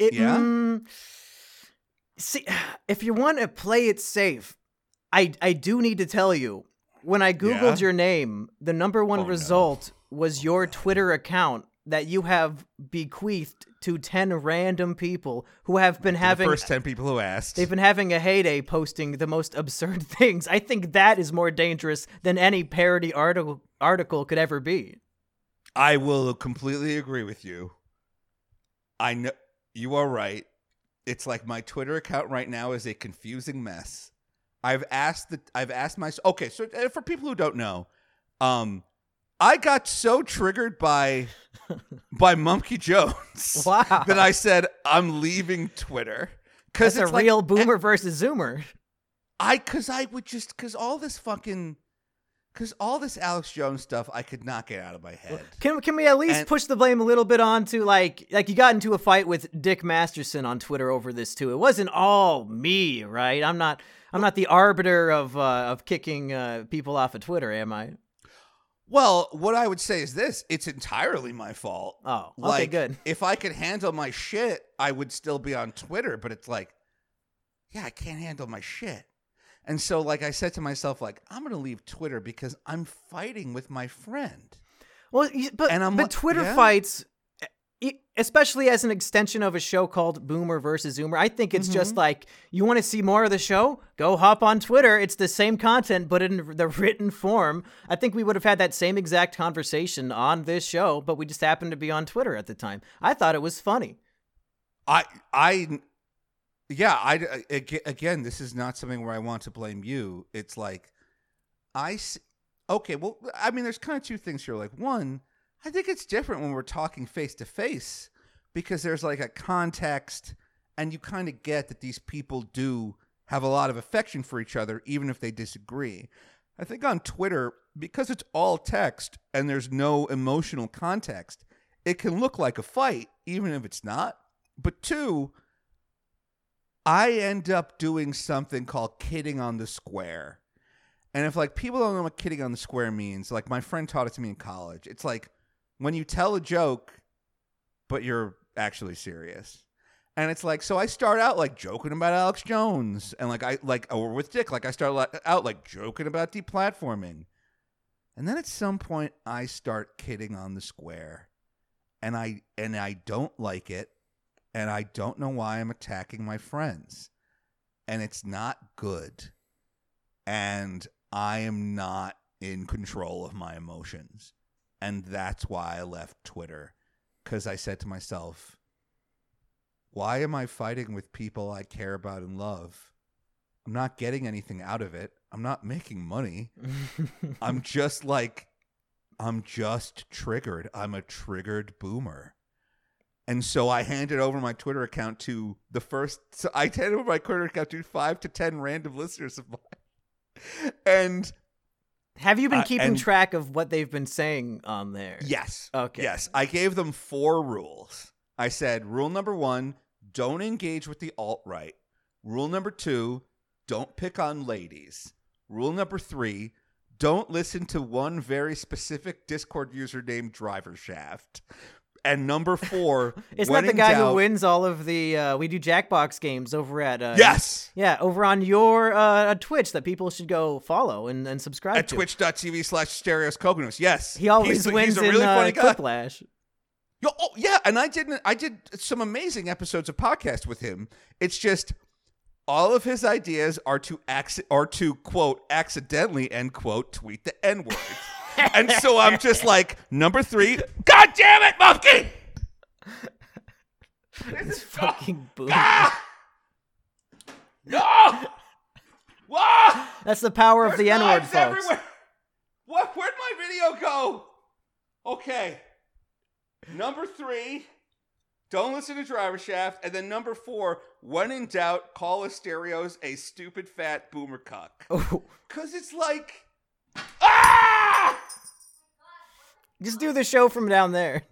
Speaker 1: see, if you want to play it safe, I do need to tell you, when I Googled your name, the number one result was your Twitter account that you have bequeathed to 10 random people who have been having...
Speaker 2: The first 10 people who asked.
Speaker 1: They've been having a heyday posting the most absurd things. I think that is more dangerous than any parody article could ever be.
Speaker 2: I will completely agree with you. I know you are right. It's like my Twitter account right now is a confusing mess. I've asked myself. Okay, so for people who don't know, I got so triggered by Mumkey Jones that I said I'm leaving Twitter
Speaker 1: because it's a real boomer versus zoomer.
Speaker 2: Because all this Alex Jones stuff I could not get out of my head.
Speaker 1: Can we at least push the blame a little bit onto like you got into a fight with Dick Masterson on Twitter over this too? It wasn't all me, right? I'm not the arbiter of kicking people off of Twitter, am I?
Speaker 2: Well, what I would say is this: it's entirely my fault.
Speaker 1: Oh, okay, good.
Speaker 2: If I could handle my shit, I would still be on Twitter. But it's like, yeah, I can't handle my shit. And so, like, I said to myself, like, I'm going to leave Twitter because I'm fighting with my friend.
Speaker 1: Well, but Twitter fights, especially as an extension of a show called Boomer versus Zoomer, I think it's just like, you want to see more of the show? Go hop on Twitter. It's the same content, but in the written form. I think we would have had that same exact conversation on this show, but we just happened to be on Twitter at the time. I thought it was funny.
Speaker 2: Again, this is not something where I want to blame you. It's like, okay, well, I mean, there's kind of two things here. Like, one, I think it's different when we're talking face to face because there's like a context and you kind of get that these people do have a lot of affection for each other, even if they disagree. I think on Twitter, because it's all text and there's no emotional context, it can look like a fight, even if it's not. But two, I end up doing something called kidding on the square. And if like people don't know what kidding on the square means, like my friend taught it to me in college. It's like when you tell a joke, but you're actually serious. And it's like, so I start out like joking about Alex Jones and or with Dick, like I start out like joking about deplatforming. And then at some point I start kidding on the square and I don't like it. And I don't know why I'm attacking my friends. And it's not good. And I am not in control of my emotions. And that's why I left Twitter. Because I said to myself, why am I fighting with people I care about and love? I'm not getting anything out of it. I'm not making money. I'm just triggered. I'm a triggered boomer. And so I handed over my Twitter account to I handed over my Twitter account to 5 to 10 random listeners of mine. And
Speaker 1: have you been keeping track of what they've been saying on there?
Speaker 2: Yes.
Speaker 1: Okay.
Speaker 2: Yes. I gave them 4 rules. I said, rule number 1, don't engage with the alt-right. Rule number 2, don't pick on ladies. Rule number 3, don't listen to one very specific Discord user named Driver Shaft. And number 4,
Speaker 1: isn't that the guy who wins all of the we do Jackbox games over at
Speaker 2: yes,
Speaker 1: yeah, over on your Twitch that people should go follow and subscribe
Speaker 2: at
Speaker 1: to
Speaker 2: twitch.tv/Stereos Kokonos. Yes,
Speaker 1: he always wins in Quiplash.
Speaker 2: Oh yeah, and I did some amazing episodes of podcast with him. It's just all of his ideas are to quote accidentally end quote tweet the N-word. And so I'm just like, number 3, God damn it, Muffy!
Speaker 1: This is fucking boom.
Speaker 2: No! What?
Speaker 1: That's the power of the N-word, folks. Everywhere.
Speaker 2: What? Where'd my video go? Okay. Number 3, don't listen to Driver Shaft. And then number 4, when in doubt, call Asterios a stupid fat boomer cuck. Because it's like... Ah!
Speaker 1: Just do the show from down there.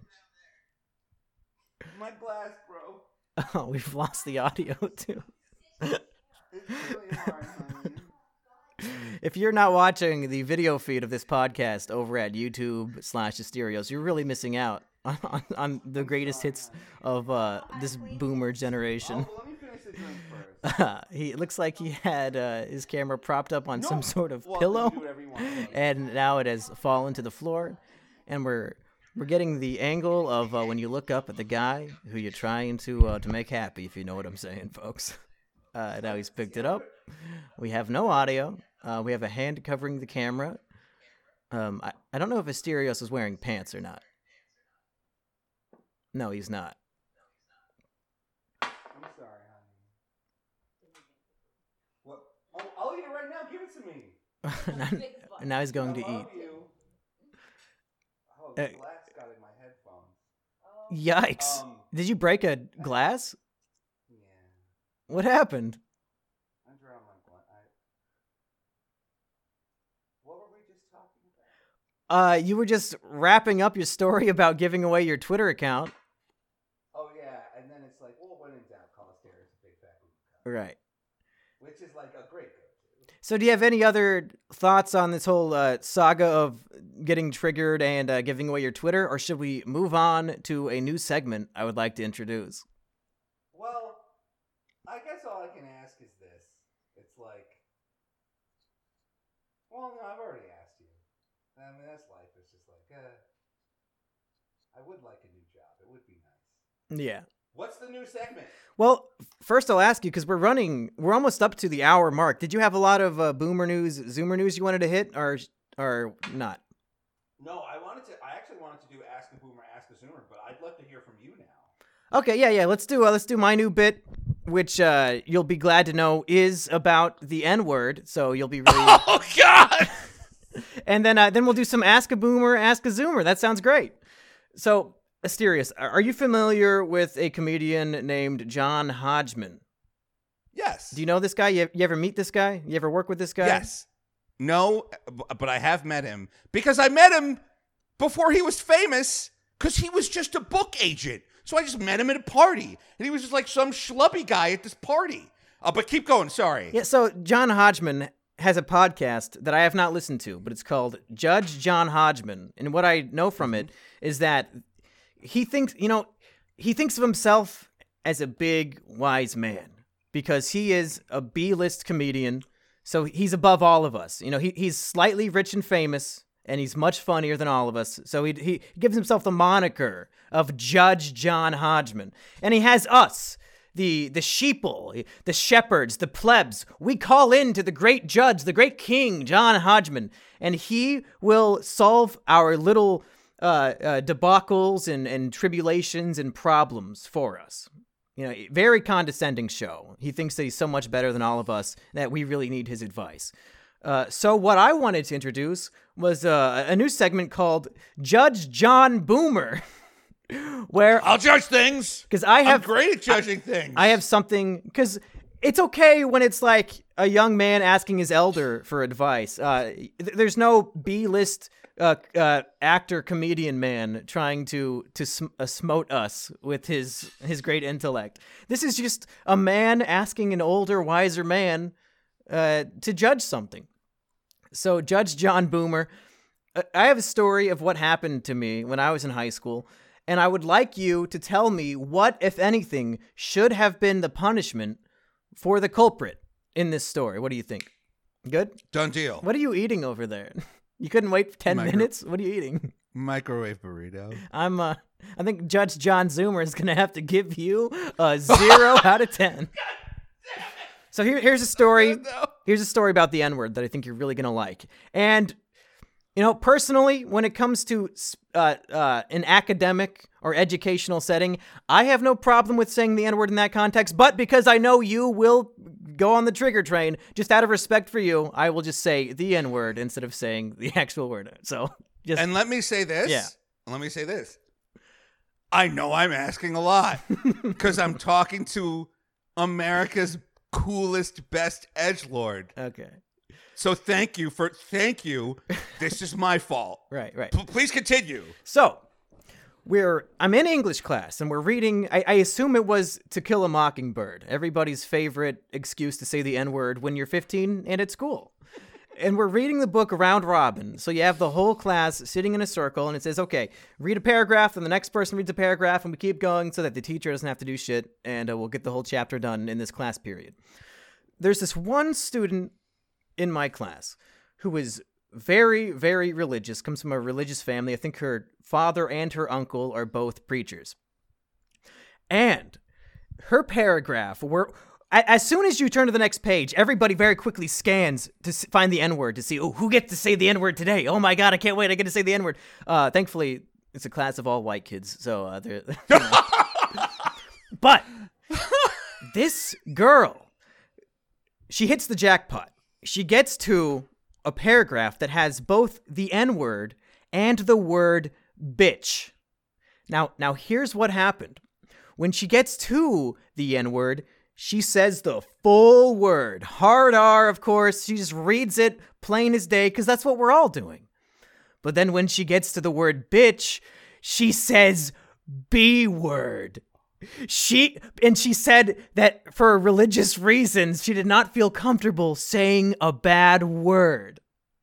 Speaker 2: My glass, bro.
Speaker 1: Oh, we've lost the audio too.
Speaker 2: It's really hard, honey.
Speaker 1: If you're not watching the video feed of this podcast over at YouTube/Asterios, you're really missing out on the greatest hits of this boomer generation.
Speaker 2: Oh, let me finish the drink first.
Speaker 1: He looks like he had his camera propped up on some sort of pillow, and now it has fallen to the floor, and we're getting the angle of when you look up at the guy who you're trying to make happy, if you know what I'm saying, folks. Now he's picked it up. We have no audio. We have a hand covering the camera. I don't know if Asterios is wearing pants or not. No, he's not.
Speaker 2: I'm sorry, honey. What? Oh, I'll eat it right now. Give it to me.
Speaker 1: Now he's going to eat.
Speaker 2: You. Oh, the glass got in my headphones.
Speaker 1: Yikes. Did you break a glass?
Speaker 2: Yeah.
Speaker 1: What happened?
Speaker 2: I drowned my glass. What were we just talking about?
Speaker 1: You were just wrapping up your story about giving away your Twitter account.
Speaker 2: Oh, yeah. And then it's like, well, when in doubt, call Asterios a big fat boomer.
Speaker 1: Right.
Speaker 2: Which is like a great go-to.
Speaker 1: So do you have any other thoughts on this whole saga of getting triggered and giving away your Twitter, or should we move on to a new segment I would like to introduce?
Speaker 2: Well, I guess all I can ask is this. It's like, well, no, I've already asked you. I mean, that's life. It's just like, I would like a new job. It would be nice.
Speaker 1: Yeah.
Speaker 2: What's the new segment?
Speaker 1: Well, first I'll ask you, because we're almost up to the hour mark. Did you have a lot of boomer news, Zoomer news you wanted to hit, or not?
Speaker 2: No, I actually wanted to do Ask a Boomer, Ask a Zoomer, but I'd love to hear from you now.
Speaker 1: Okay, yeah. Let's do my new bit, which you'll be glad to know is about the N-word. So you'll be really.
Speaker 2: Oh God!
Speaker 1: And then we'll do some Ask a Boomer, Ask a Zoomer. That sounds great. So, Asterios, are you familiar with a comedian named John Hodgman?
Speaker 2: Yes.
Speaker 1: Do you know this guy? You ever meet this guy? You ever work with this guy?
Speaker 2: Yes. No, but I have met him because I met him before he was famous because he was just a book agent. So I just met him at a party and he was just like some schlubby guy at this party. But keep going. Sorry.
Speaker 1: Yeah. So John Hodgman has a podcast that I have not listened to, but it's called Judge John Hodgman. And what I know from it is that he thinks of himself as a big, wise man because he is a B-list comedian. So he's above all of us. He's slightly rich and famous, and he's much funnier than all of us. So he gives himself the moniker of Judge John Hodgman. And he has us, the sheeple, the shepherds, the plebs. We call in to the great judge, the great king, John Hodgman, and he will solve our little debacles and tribulations and problems for us. very condescending show. He thinks that he's so much better than all of us that we really need his advice. So what I wanted to introduce was a new segment called Judge John Boomer, where
Speaker 2: I'll judge things
Speaker 1: because
Speaker 2: I'm great at judging things.
Speaker 1: I have something because it's okay when it's like a young man asking his elder for advice. There's no B-list actor comedian man trying to smote us with his great intellect. This is just a man asking an older, wiser man to judge something. So Judge John Boomer, I have a story of what happened to me when I was in high school, and I would like you to tell me what, if anything, should have been the punishment for the culprit in this story. What do you think? Good?
Speaker 2: Done deal.
Speaker 1: What are you eating over there? You couldn't wait 10 minutes? What are you eating?
Speaker 2: Microwave burrito.
Speaker 1: I think Judge John Zoomer is going to have to give you a 0 out of 10. So here's a story. Here's a story about the N-word that I think you're really going to like. And, personally, when it comes to an academic or educational setting, I have no problem with saying the N-word in that context. But because I know you will go on the trigger train, just out of respect for you, I will just say the N-word instead of saying the actual word. So
Speaker 2: and let me say this.
Speaker 1: Yeah.
Speaker 2: Let me say this. I know I'm asking a lot because I'm talking to America's coolest, best edgelord.
Speaker 1: Okay.
Speaker 2: So thank you. This is my fault.
Speaker 1: Right.
Speaker 2: Please continue.
Speaker 1: So I'm in English class and we're reading, I assume it was To Kill a Mockingbird, everybody's favorite excuse to say the N-word when you're 15 and at school. And we're reading the book Round Robin. So you have the whole class sitting in a circle and it says, okay, read a paragraph and the next person reads a paragraph and we keep going so that the teacher doesn't have to do shit and we'll get the whole chapter done in this class period. There's this one student in my class who is very, very religious, comes from a religious family. I think her father and her uncle are both preachers. And her paragraph, as soon as you turn to the next page, everybody very quickly scans to find the N-word to see, who gets to say the N-word today? Oh my God, I can't wait, I get to say the N-word. Thankfully, it's a class of all white kids, so they're... But this girl, she hits the jackpot. She gets to a paragraph that has both the N-word and the word bitch. Now here's what happened. When she gets to the N-word, she says the full word. Hard R, of course. She just reads it plain as day because that's what we're all doing. But then when she gets to the word bitch, she says B-word. She said that for religious reasons, she did not feel comfortable saying a bad word.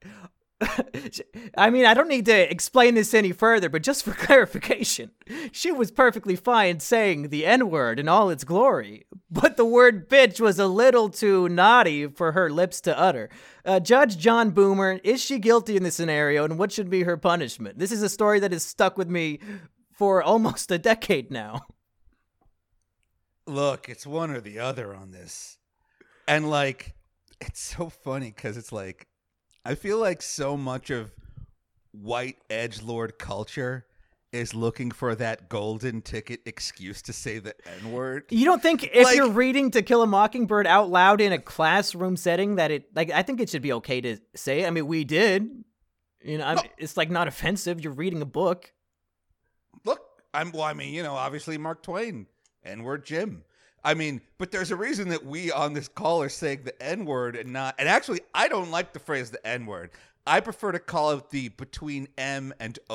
Speaker 1: I mean, I don't need to explain this any further, but just for clarification, she was perfectly fine saying the N-word in all its glory, but the word bitch was a little too naughty for her lips to utter. Judge John Boomer, is she guilty in this scenario, and what should be her punishment? This is a story that has stuck with me for almost a decade now.
Speaker 2: Look, it's one or the other on this. And, it's so funny because it's I feel like so much of white edgelord culture is looking for that golden ticket excuse to say the N-word.
Speaker 1: You don't think if you're reading To Kill a Mockingbird out loud in a classroom setting that I think it should be okay to say it. I mean, we did. It's not offensive. You're reading a book.
Speaker 2: Look, obviously Mark Twain, N-word Jim. I mean, but there's a reason that we on this call are saying the N-word and actually, I don't like the phrase the N-word. I prefer to call it the between M and O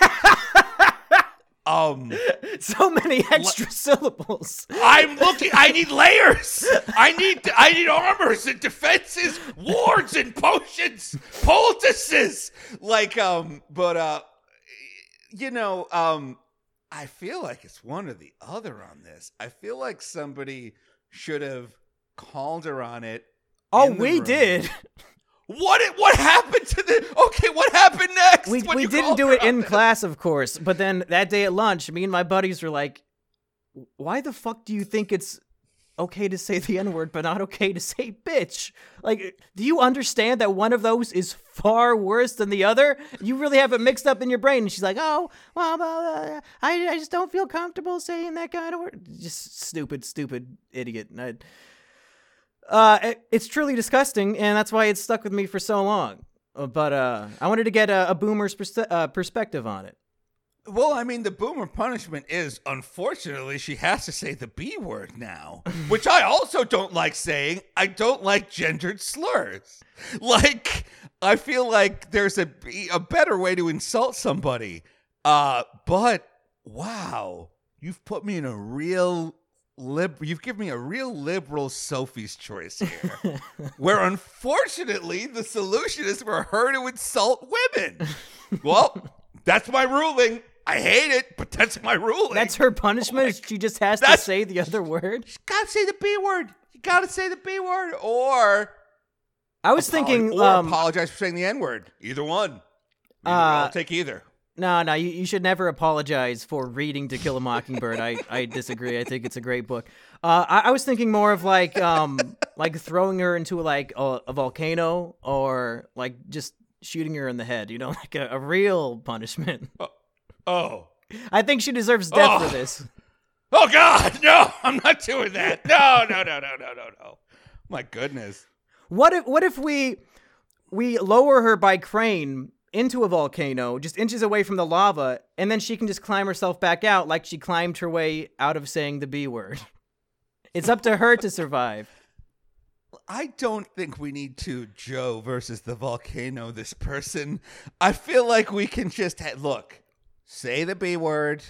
Speaker 2: word.
Speaker 1: So many extra syllables.
Speaker 2: I need layers. I need armors and defenses, wards and potions, poultices. I feel like it's one or the other on this. I feel like somebody should have called her on it.
Speaker 1: Oh, we did.
Speaker 2: What happened to what happened next?
Speaker 1: We didn't do it in class, of course. But then that day at lunch, me and my buddies were like, why the fuck do you think it's okay to say the N-word, but not okay to say bitch. Like, do you understand that one of those is far worse than the other? You really have it mixed up in your brain. And she's like, oh, well, I just don't feel comfortable saying that kind of word. Just stupid idiot. It's truly disgusting, and that's why it's stuck with me for so long. But I wanted to get a boomer's perspective on it.
Speaker 2: Well, I mean, the boomer punishment is, unfortunately, she has to say the B word now, which I also don't like saying. I don't like gendered slurs. Like, I feel like there's a better way to insult somebody. But, wow, you've put me in a real... You've given me a real liberal Sophie's choice here, where unfortunately the solution is for her to insult women. Well, that's my ruling. I hate it, but that's my ruling.
Speaker 1: That's her punishment? She just has to say the other word?
Speaker 2: You gotta say the B word. You gotta say the B word. Or
Speaker 1: I was thinking...
Speaker 2: apologize for saying the N word. Either one. I'll take either.
Speaker 1: No, you should never apologize for reading To Kill a Mockingbird. I disagree. I think it's a great book. I was thinking more of like throwing her into like a volcano, or like just shooting her in the head, like a real punishment.
Speaker 2: Oh.
Speaker 1: I think she deserves death for this.
Speaker 2: Oh, God, no, I'm not doing that. No. My goodness.
Speaker 1: What if we lower her by crane into a volcano, just inches away from the lava, and then she can just climb herself back out like she climbed her way out of saying the B word? It's up to her to survive.
Speaker 2: I don't think we need to Joe versus the volcano this person. I feel like we can just look, say the B word.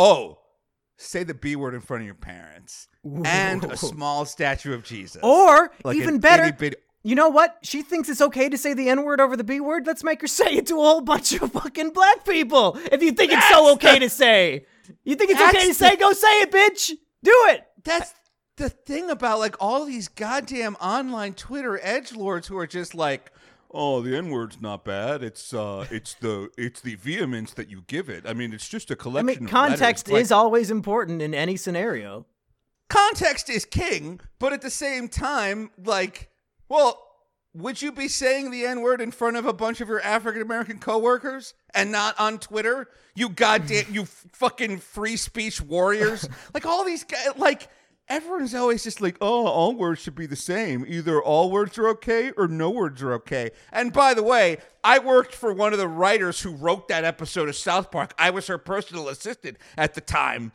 Speaker 2: Say the B word in front of your parents. Ooh. And a small statue of Jesus.
Speaker 1: Or, like even better, you know what? She thinks it's okay to say the N-word over the B word. Let's make her say it to a whole bunch of fucking black people. If you think it's so okay to say. You think it's okay to say, go say it, bitch. Do it.
Speaker 2: That's the thing about like all these goddamn online Twitter edgelords who are just like, oh, the N-word's not bad. It's the vehemence that you give it. I mean, it's just a collection of
Speaker 1: context
Speaker 2: letters.
Speaker 1: is always important in any scenario.
Speaker 2: Context is king, but at the same time, like, well, would you be saying the N-word in front of a bunch of your African-American coworkers and not on Twitter? You fucking free speech warriors. Like all these guys, like everyone's always just like, oh, all words should be the same. Either all words are okay or no words are okay. And by the way, I worked for one of the writers who wrote that episode of South Park. I was her personal assistant at the time.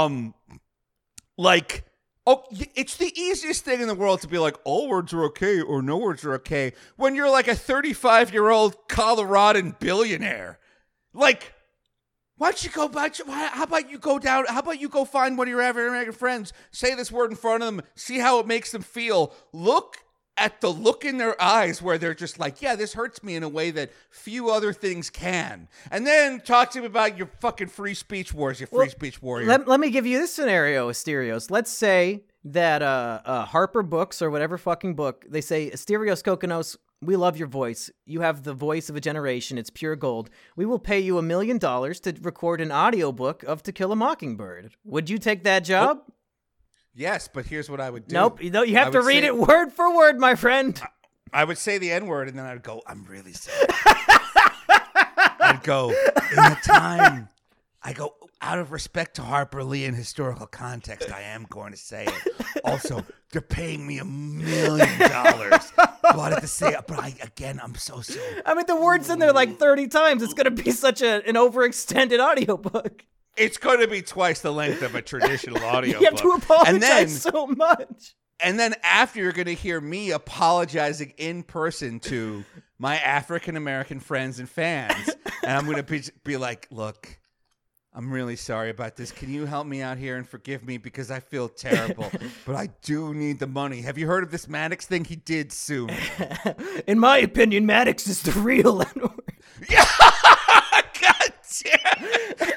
Speaker 2: It's the easiest thing in the world to be like, all words are okay or no words are okay when you're like a 35-year-old Coloradan billionaire. Like, why don't you go back? How about you go down? How about you go find one of your African-American friends, say this word in front of them, see how it makes them feel. Look at the look in their eyes where they're just like, yeah, this hurts me in a way that few other things can. And then talk to them about your fucking free speech wars, speech warrior.
Speaker 1: Let me give you this scenario, Asterios. Let's say that Harper Books or whatever fucking book, they say, Asterios Kokkinos, we love your voice. You have the voice of a generation. It's pure gold. We will pay you $1 million to record an audiobook of To Kill a Mockingbird. Would you take that job?
Speaker 2: Oh. Yes, but here's what I would do.
Speaker 1: Nope, you have to read it word for word, my friend.
Speaker 2: I would say the N-word, and then I'd go, I'm really sorry. I'd go, in a time, out of respect to Harper Lee and historical context, I am going to say it. Also, they're paying me $1 million. But at the same, I'm so sorry.
Speaker 1: I mean, the word's in there like 30 times. It's going to be such an overextended audiobook.
Speaker 2: It's going to be twice the length of a traditional audiobook.
Speaker 1: You have to apologize so much.
Speaker 2: And then after, you're going to hear me apologizing in person to my African-American friends and fans. And I'm going to be like, look, I'm really sorry about this. Can you help me out here and forgive me because I feel terrible, but I do need the money. Have you heard of this Maddox thing? He did sue me.
Speaker 1: In my opinion, Maddox is the real N-word.
Speaker 2: Yeah. God damn.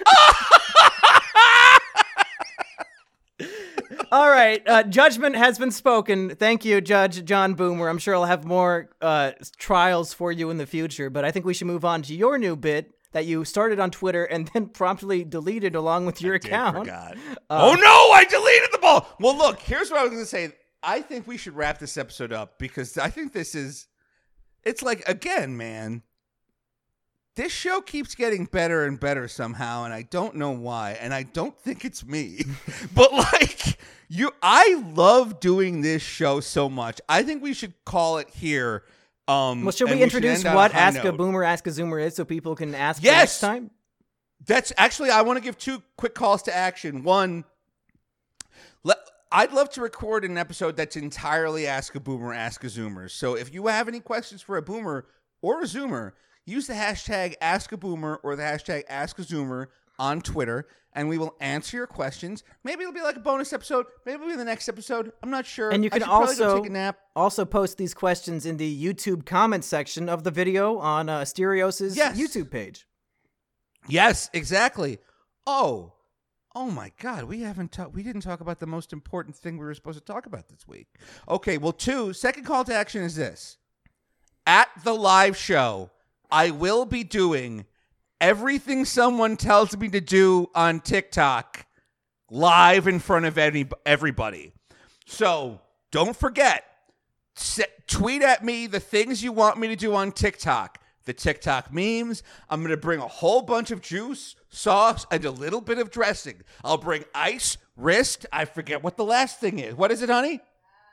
Speaker 1: All right, judgment has been spoken. Thank you, Judge John Boomer. I'm sure I'll have more trials for you in the future, but I think we should move on to your new bit, that you started on Twitter and then promptly deleted along with your account.
Speaker 2: Forgot. Oh no, I deleted them all. Well, look, here's what I was going to say. I think we should wrap this episode up because I think it's like, again, man, this show keeps getting better and better somehow, and I don't know why, and I don't think it's me. But like, I love doing this show so much. I think we should call it here.
Speaker 1: Well, should we introduce what Ask a Boomer, Ask a Zoomer is so people can ask next time?
Speaker 2: That's actually, I want to give 2 quick calls to action. One, I'd love to record an episode that's entirely Ask a Boomer, Ask a Zoomer. So if you have any questions for a Boomer or a Zoomer, use the hashtag Ask a Boomer or the hashtag Ask a Zoomer on Twitter, and we will answer your questions. Maybe it'll be like a bonus episode. Maybe it'll be the next episode. I'm not sure.
Speaker 1: And you can
Speaker 2: also take a nap.
Speaker 1: Also post these questions in the YouTube comment section of the video on Asterios' YouTube page.
Speaker 2: Yes, exactly. Oh my God, we didn't talk about the most important thing we were supposed to talk about this week. Okay, well, second call to action is this. At the live show, I will be doing everything someone tells me to do on TikTok live in front of everybody. So don't forget, tweet at me the things you want me to do on TikTok. The TikTok memes. I'm going to bring a whole bunch of juice, sauce, and a little bit of dressing. I'll bring ice, wrist. I forget what the last thing is. What is it, honey?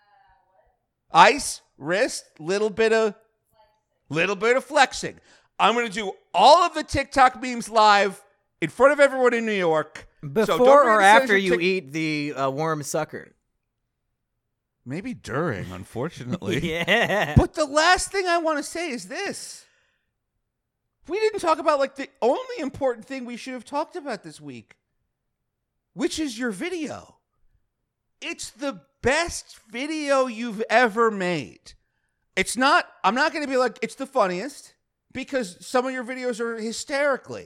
Speaker 2: Ice, wrist, little bit of flexing. I'm going to do all of the TikTok memes live in front of everyone in New York.
Speaker 1: Before or after you eat the worm sucker?
Speaker 2: Maybe during, unfortunately.
Speaker 1: Yeah.
Speaker 2: But the last thing I want to say is this. We didn't talk about like the only important thing we should have talked about this week, which is your video. It's the best video you've ever made. I'm not going to be like, it's the funniest, because some of your videos are hysterical.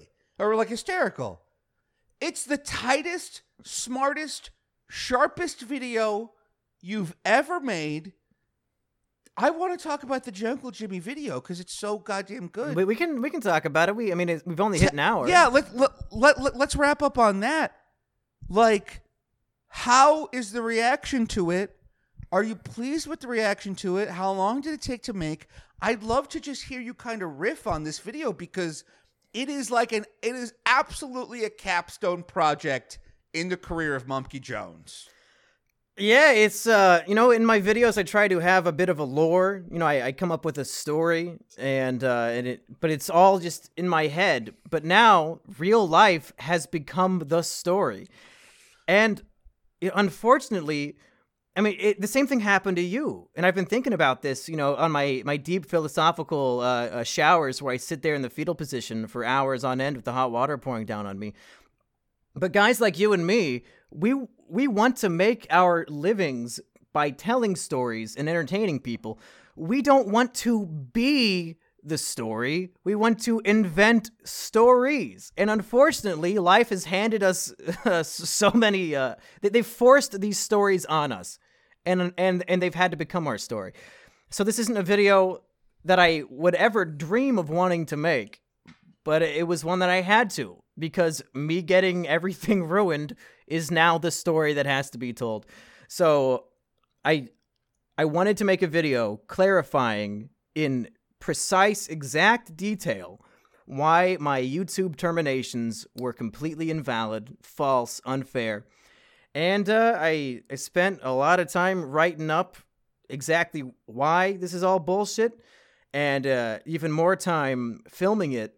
Speaker 2: It's the tightest, smartest, sharpest video you've ever made. I want to talk about the Jungle Jimmy video because it's so goddamn good.
Speaker 1: We can talk about it. We've only hit an hour.
Speaker 2: Yeah, let's wrap up on that. Like, how is the reaction to it? Are you pleased with the reaction to it? How long did it take to make? I'd love to just hear you kind of riff on this video because it is absolutely a capstone project in the career of Mumkey Jones.
Speaker 1: Yeah, it's, in my videos, I try to have a bit of a lore. I come up with a story but it's all just in my head. But now real life has become the story. And unfortunately, the same thing happened to you. And I've been thinking about this, on my deep philosophical showers where I sit there in the fetal position for hours on end with the hot water pouring down on me. But guys like you and me, we want to make our livings by telling stories and entertaining people. We don't want to be the story. We want to invent stories. And unfortunately, life has handed us so many, they've forced these stories on us. And they've had to become our story. So this isn't a video that I would ever dream of wanting to make, but it was one that I had to. Because me getting everything ruined is now the story that has to be told. So I wanted to make a video clarifying in precise, exact detail why my YouTube terminations were completely invalid, false, unfair. And I spent a lot of time writing up exactly why this is all bullshit, and even more time filming it.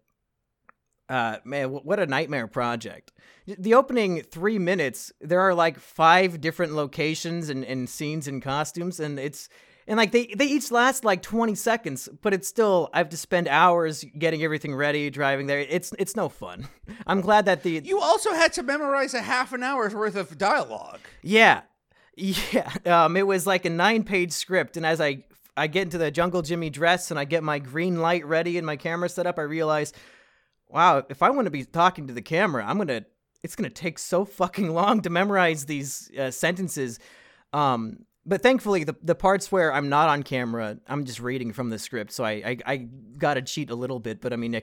Speaker 1: Man, what a nightmare project. The opening 3 minutes, there are like 5 different locations and scenes and costumes, and they each last like 20 seconds, but it's still, I have to spend hours getting everything ready, driving there. It's no fun. I'm glad that you
Speaker 2: also had to memorize a half an hour's worth of dialogue.
Speaker 1: Yeah. It was like a 9-page script, and as I get into the Jungle Jimmy dress and I get my green light ready and my camera set up, I realize, wow, if I want to be talking to the camera, it's going to take so fucking long to memorize these sentences. But thankfully, the parts where I'm not on camera, I'm just reading from the script, so I got to cheat a little bit, but I can't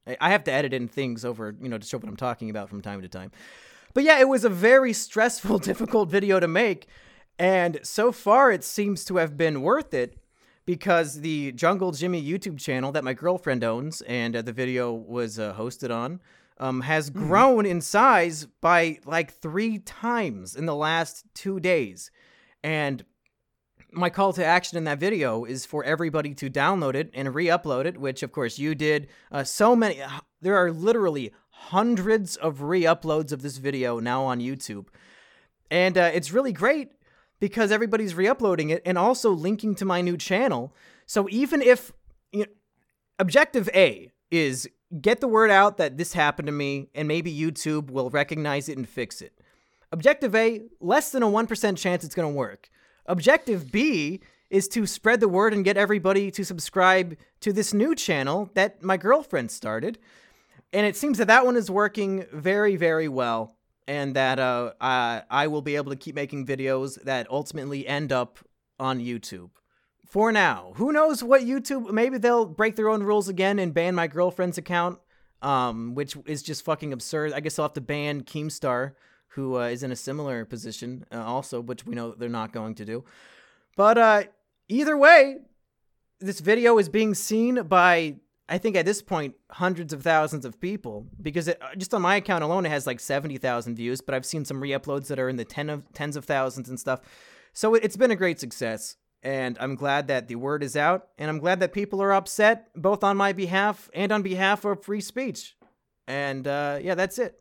Speaker 1: I have to edit in things over, to show what I'm talking about from time to time. But yeah, it was a very stressful, difficult video to make. And so far, it seems to have been worth it because the Jungle Jimmy YouTube channel that my girlfriend owns and the video was hosted on has grown in size by like 3 times in the last 2 days. And my call to action in that video is for everybody to download it and re-upload it, which of course you did. There are literally hundreds of re-uploads of this video now on YouTube. And it's really great because everybody's re-uploading it and also linking to my new channel. So even if, objective A is get the word out that this happened to me and maybe YouTube will recognize it and fix it. Objective A, less than a 1% chance it's going to work. Objective B is to spread the word and get everybody to subscribe to this new channel that my girlfriend started. And it seems that that one is working very, very well. And that I will be able to keep making videos that ultimately end up on YouTube. For now. Who knows what YouTube... Maybe they'll break their own rules again and ban my girlfriend's account, which is just fucking absurd. I guess I'll have to ban Keemstar, who is in a similar position also, which we know they're not going to do. But either way, this video is being seen by, I think at this point, hundreds of thousands of people. Because just on my account alone, it has like 70,000 views, but I've seen some re-uploads that are in the tens of thousands and stuff. So it's been a great success. And I'm glad that the word is out, and I'm glad that people are upset, both on my behalf and on behalf of free speech. And yeah, that's it.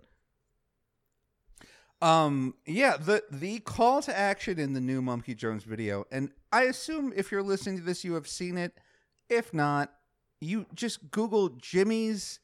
Speaker 2: Yeah, the call to action in the new Mumkey Jones video, and I assume if you're listening to this, you have seen it. If not, you just Google Jimmy's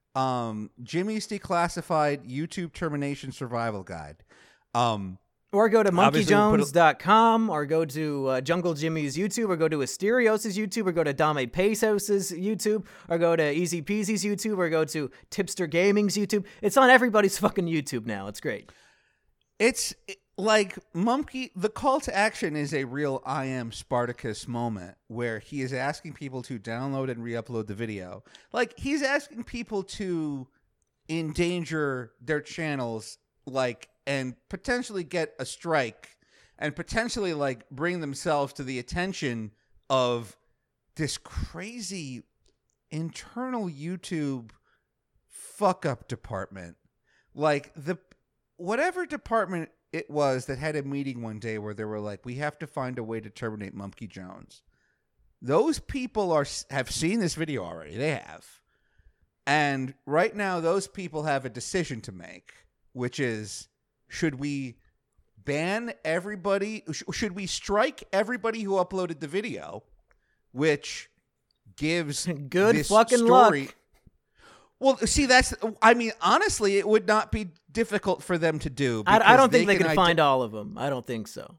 Speaker 2: Declassified YouTube Termination Survival Guide.
Speaker 1: Or go to monkeyjones.com, or go to Jungle Jimmy's YouTube, or go to Asterios' YouTube, or go to Dame Pesos' YouTube, or go to Easy Peasy's YouTube, or go to Tipster Gaming's YouTube. It's on everybody's fucking YouTube now. It's great.
Speaker 2: It's like Mumkey, the call to action is a real I Am Spartacus moment where he is asking people to download and re-upload the video. Like, he's asking people to endanger their channels, like, and potentially get a strike and potentially like bring themselves to the attention of this crazy internal YouTube fuck up department. Like whatever department it was that had a meeting one day where they were like, we have to find a way to terminate Mumkey Jones. Those people have seen this video already. They have. And right now those people have a decision to make, which is, should we ban everybody? Should we strike everybody who uploaded the video, which gives
Speaker 1: good
Speaker 2: this
Speaker 1: fucking
Speaker 2: story?
Speaker 1: luck.
Speaker 2: Well, see, honestly, it would not be difficult for them to do.
Speaker 1: I don't think they could find all of them. I don't think so.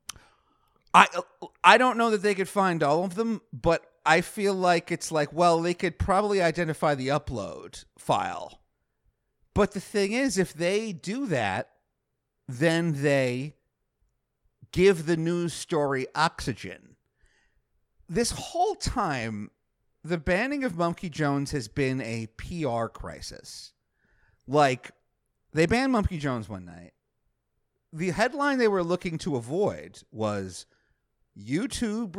Speaker 2: I don't know that they could find all of them, but I feel like it's like, well, they could probably identify the upload file. But the thing is, if they do that, then they give the news story oxygen. This whole time, the banning of Mumkey Jones has been a PR crisis. Like, they banned Mumkey Jones one night. The headline they were looking to avoid was YouTube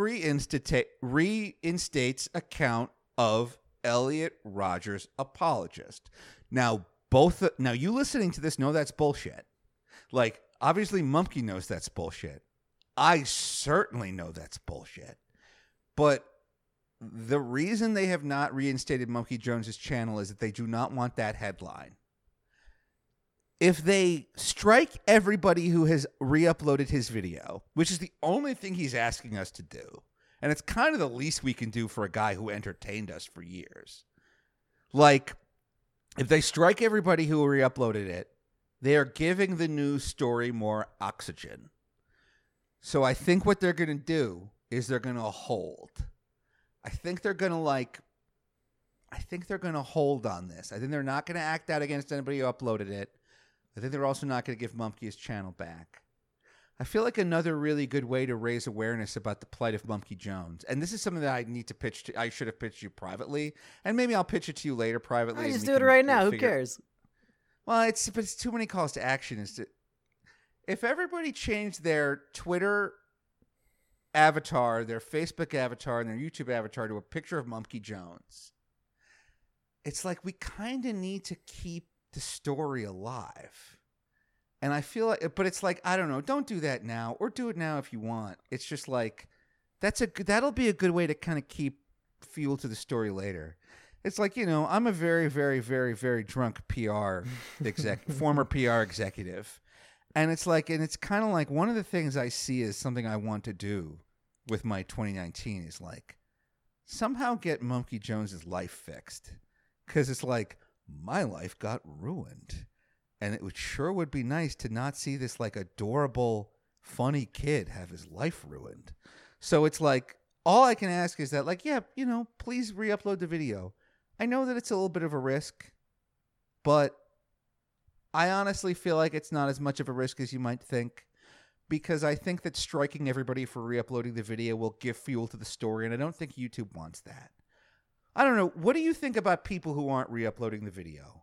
Speaker 2: reinstates account of Elliot Rodgers apologist. Now you listening to this know that's bullshit. Like, obviously Mumkey knows that's bullshit. I certainly know that's bullshit. But the reason they have not reinstated Mumkey Jones's channel is that they do not want that headline. If they strike everybody who has re-uploaded his video, which is the only thing he's asking us to do, and it's kind of the least we can do for a guy who entertained us for years. Like, if they strike everybody who re-uploaded it, they are giving the news story more oxygen. So I think what they're going to do is they're going to hold. I think they're going to hold on this. I think they're not going to act out against anybody who uploaded it. I think they're also not going to give Mumkey his channel back. I feel like another really good way to raise awareness about the plight of Mumkey Jones, and this is something that I need to pitch to. I should have pitched you privately, and maybe I'll pitch it to you later privately.
Speaker 1: I
Speaker 2: and
Speaker 1: just
Speaker 2: we
Speaker 1: do it
Speaker 2: can
Speaker 1: right now. Who
Speaker 2: figure-
Speaker 1: cares?
Speaker 2: Well, but it's too many calls to action. If everybody changed their Twitter avatar, their Facebook avatar, and their YouTube avatar to a picture of Mumkey Jones, it's like we kind of need to keep the story alive. And I feel like, but it's like, I don't know, don't do that now, or do it now if you want. It's just like, that'll be a good way to kind of keep fuel to the story later. It's like, I'm a very, very, very, very drunk former PR executive. And it's kind of like one of the things I see as something I want to do with my 2019 is like, somehow get Mumkey Jones's life fixed. Because it's like, my life got ruined. And it would be nice to not see this like adorable, funny kid have his life ruined. So it's like, all I can ask is that, like, yeah, please re-upload the video. I know that it's a little bit of a risk, but I honestly feel like it's not as much of a risk as you might think, because I think that striking everybody for re-uploading the video will give fuel to the story, and I don't think YouTube wants that. I don't know. What do you think about people who aren't re-uploading the video?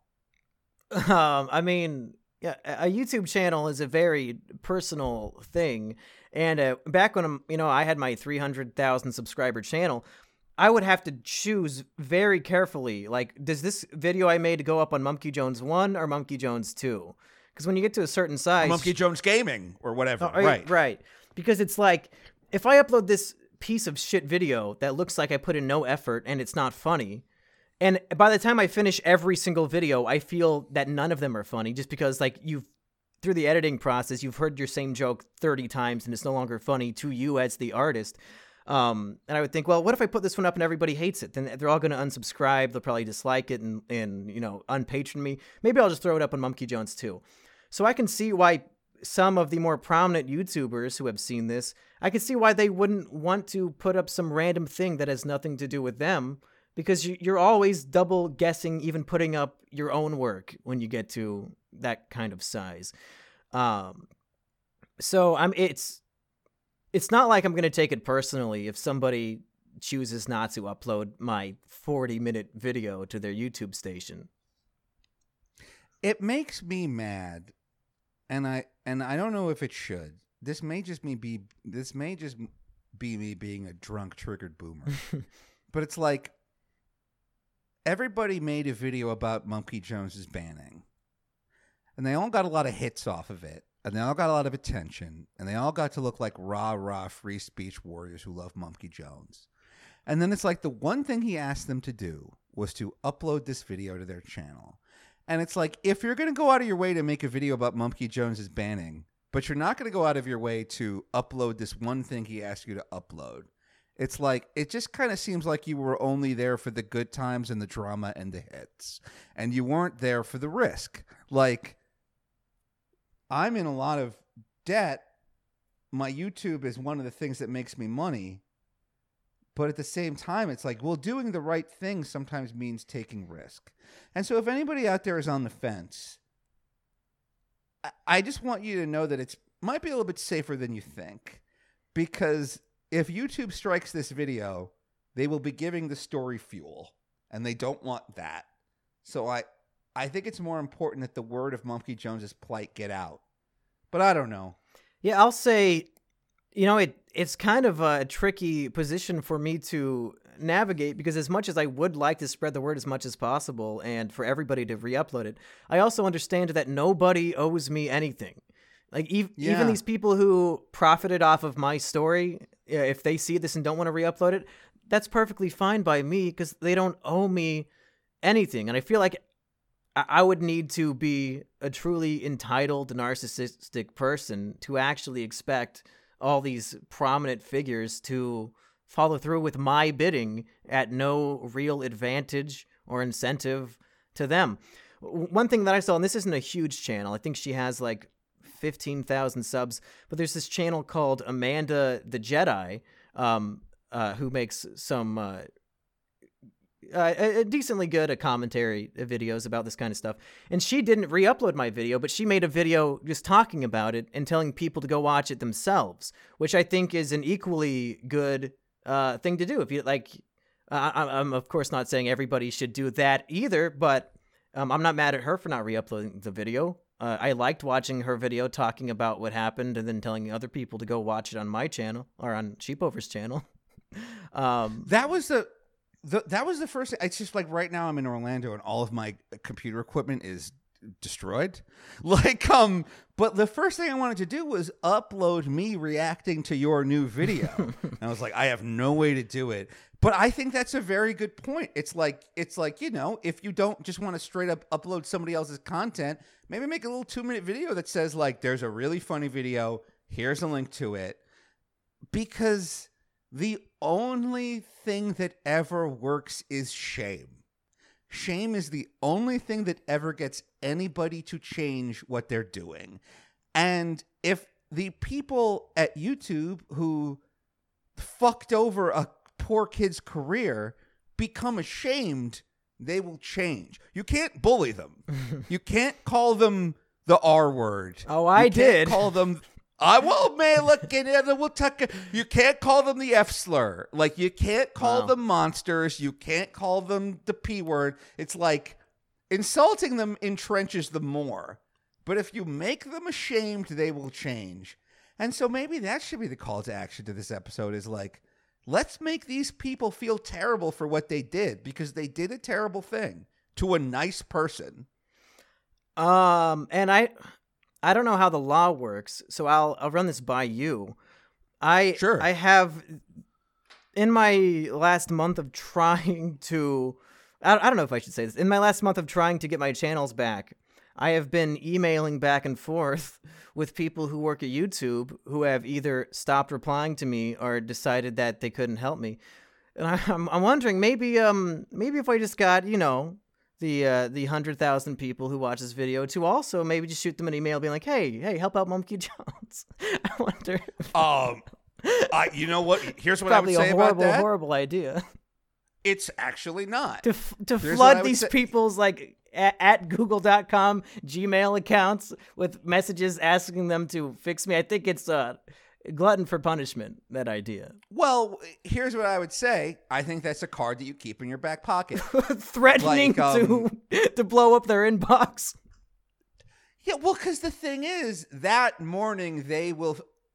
Speaker 1: I mean, yeah, a YouTube channel is a very personal thing. And back when I had my 300,000 subscriber channel, I would have to choose very carefully. Like, does this video I made go up on Mumkey Jones 1 or Mumkey Jones 2? Because when you get to a certain size,
Speaker 2: Mumkey Jones Gaming or whatever,
Speaker 1: right? Because it's like, if I upload this piece of shit video that looks like I put in no effort and it's not funny, and by the time I finish every single video, I feel that none of them are funny, just because, like, through the editing process, you've heard your same joke 30 times and it's no longer funny to you as the artist. And I would think, well, what if I put this one up and everybody hates it? Then they're all going to unsubscribe. They'll probably dislike it and unpatron me. Maybe I'll just throw it up on Mumkey Jones too. So I can see why some of the more prominent YouTubers who have seen this, I can see why they wouldn't want to put up some random thing that has nothing to do with them. Because you're always double guessing, even putting up your own work when you get to that kind of size. So it's not like I'm going to take it personally if somebody chooses not to upload my 40-minute video to their YouTube station.
Speaker 2: It makes me mad, and I don't know if it should. This may just be me being a drunk triggered boomer. But it's like, everybody made a video about Mumkey Jones's banning, and they all got a lot of hits off of it, and they all got a lot of attention, and they all got to look like rah free speech warriors who love Mumkey Jones. And then it's like, the one thing he asked them to do was to upload this video to their channel. And it's like, if you're going to go out of your way to make a video about Mumkey Jones's banning, but you're not going to go out of your way to upload this one thing he asked you to upload, it's like, it just kind of seems like you were only there for the good times and the drama and the hits. And you weren't there for the risk. Like, I'm in a lot of debt. My YouTube is one of the things that makes me money. But at the same time, it's like, well, doing the right thing sometimes means taking risk. And so if anybody out there is on the fence, I just want you to know that it might be a little bit safer than you think. Because if YouTube strikes this video, they will be giving the story fuel, and they don't want that. So I think it's more important that the word of Mumkey Jones's plight get out. But I don't know.
Speaker 1: Yeah, I'll say, it's kind of a tricky position for me to navigate, because as much as I would like to spread the word as much as possible and for everybody to re-upload it, I also understand that nobody owes me anything. Like, even these people who profited off of my story, if they see this and don't want to re-upload it, that's perfectly fine by me, because they don't owe me anything. And I feel like I would need to be a truly entitled, narcissistic person to actually expect all these prominent figures to follow through with my bidding at no real advantage or incentive to them. One thing that I saw, and this isn't a huge channel, I think she has like 15,000 subs, but there's this channel called Amanda the Jedi, who makes some decently good at commentary videos about this kind of stuff. And she didn't re-upload my video, but she made a video just talking about it and telling people to go watch it themselves, which I think is an equally good thing to do. If you like, I'm of course not saying everybody should do that either, but I'm not mad at her for not re-uploading the video. I liked watching her video talking about what happened and then telling other people to go watch it on my channel or on Sheepover's channel.
Speaker 2: That was the first thing. It's just like right now I'm in Orlando and all of my computer equipment is destroyed. But the first thing I wanted to do was upload me reacting to your new video. And I was like, I have no way to do it. But I think that's a very good point. It's like, if you don't just want to straight up upload somebody else's content, maybe make a little 2-minute video that says like, there's a really funny video. Here's a link to it. Because the only thing that ever works is shame. Shame is the only thing that ever gets anybody to change what they're doing. And if the people at YouTube who fucked over a poor kid's career become ashamed, they will change. You can't bully them. You can't call them the R word.
Speaker 1: Oh, I did.
Speaker 2: Call them... well, man, look, we'll talk. You can't call them the F slur. Like, you can't call them monsters. You can't call them the P word. It's like insulting them entrenches them more. But if you make them ashamed, they will change. And so maybe that should be the call to action to this episode is like, let's make these people feel terrible for what they did because they did a terrible thing to a nice person.
Speaker 1: And I don't know how the law works, so I'll run this by you.
Speaker 2: Sure.
Speaker 1: I have, in my last month of trying to, I don't know if I should say this, in my last month of trying to get my channels back, I have been emailing back and forth with people who work at YouTube who have either stopped replying to me or decided that they couldn't help me. And I'm wondering, maybe if I just got, the 100,000 people who watch this video to also maybe just shoot them an email being like, hey, help out Monkey Jones. I wonder.
Speaker 2: You know what? Here's what I would say about that.
Speaker 1: Probably a horrible idea.
Speaker 2: It's actually not.
Speaker 1: To flood these people's like at google.com Gmail accounts with messages asking them to fix me. I think it's glutton for punishment, that idea.
Speaker 2: Well, here's what I would say. I think that's a card that you keep in your back pocket.
Speaker 1: Threatening to blow up their inbox.
Speaker 2: Yeah, well, because the thing is, that morning they will...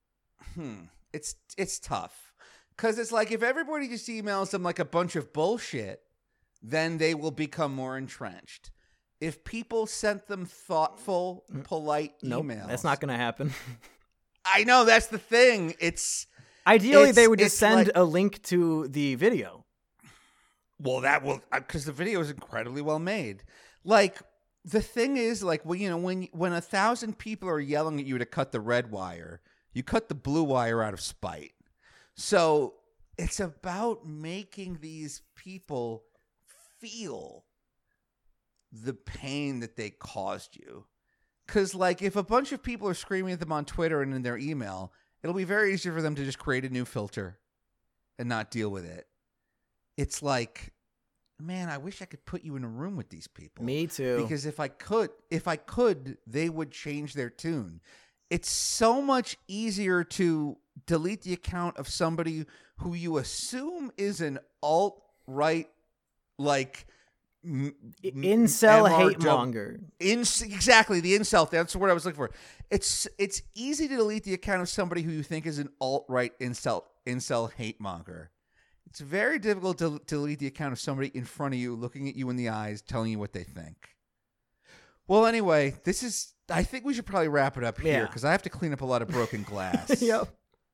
Speaker 2: It's tough. Because it's like, if everybody just emails them like a bunch of bullshit, then they will become more entrenched. If people sent them thoughtful, polite emails...
Speaker 1: That's not going to happen.
Speaker 2: I know, that's the thing.
Speaker 1: Ideally, they would just send a link to the video.
Speaker 2: Well, that will, because the video is incredibly well made. Like, the thing is, like, when 1,000 people are yelling at you to cut the red wire, you cut the blue wire out of spite. So it's about making these people feel the pain that they caused you. Because, like, if a bunch of people are screaming at them on Twitter and in their email, it'll be very easy for them to just create a new filter and not deal with it. It's like, man, I wish I could put you in a room with these people.
Speaker 1: Me too.
Speaker 2: Because if I could, they would change their tune. It's so much easier to delete the account of somebody who you assume is an alt-right, like...
Speaker 1: incel hate monger.
Speaker 2: Exactly, the incel. That's the word I was looking for. It's easy to delete the account of somebody who you think is an alt-right incel hate monger. It's very difficult to delete the account of somebody in front of you, looking at you in the eyes, telling you what they think. Well, anyway, I think we should probably wrap it up here because I have to clean up a lot of broken glass.
Speaker 1: Yep.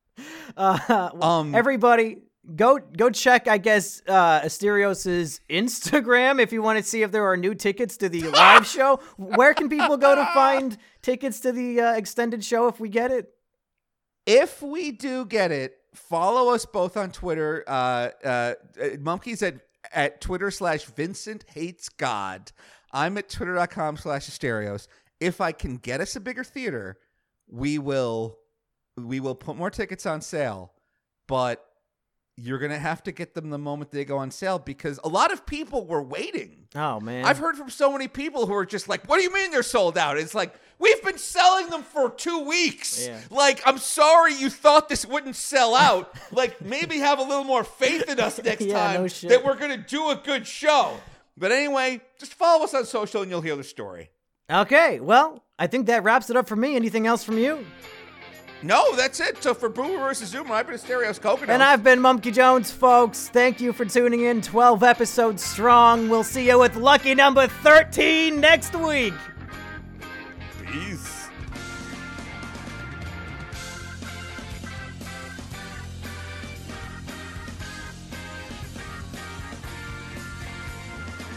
Speaker 1: Everybody. Go check, I guess, Asterios' Instagram if you want to see if there are new tickets to the live show. Where can people go to find tickets to the extended show if we get it?
Speaker 2: If we do get it, follow us both on Twitter. Monkey's at Twitter /Vincent Hates God. I'm at twitter.com/Asterios. If I can get us a bigger theater, we will put more tickets on sale. But you're going to have to get them the moment they go on sale because a lot of people were waiting.
Speaker 1: Oh, man.
Speaker 2: I've heard from so many people who are just like, what do you mean they're sold out? It's like, we've been selling them for 2 weeks.
Speaker 1: Yeah.
Speaker 2: Like, I'm sorry you thought this wouldn't sell out. Like, maybe have a little more faith in us next time that we're going to do a good show. But anyway, just follow us on social and you'll hear the story.
Speaker 1: Okay, well, I think that wraps it up for me. Anything else from you?
Speaker 2: No, that's it. So for Boomer versus Zoomer, I've been Asterios Coconut.
Speaker 1: And I've been Mumkey Jones, folks. Thank you for tuning in. 12 episodes strong. We'll see you with lucky number 13 next week.
Speaker 2: Peace.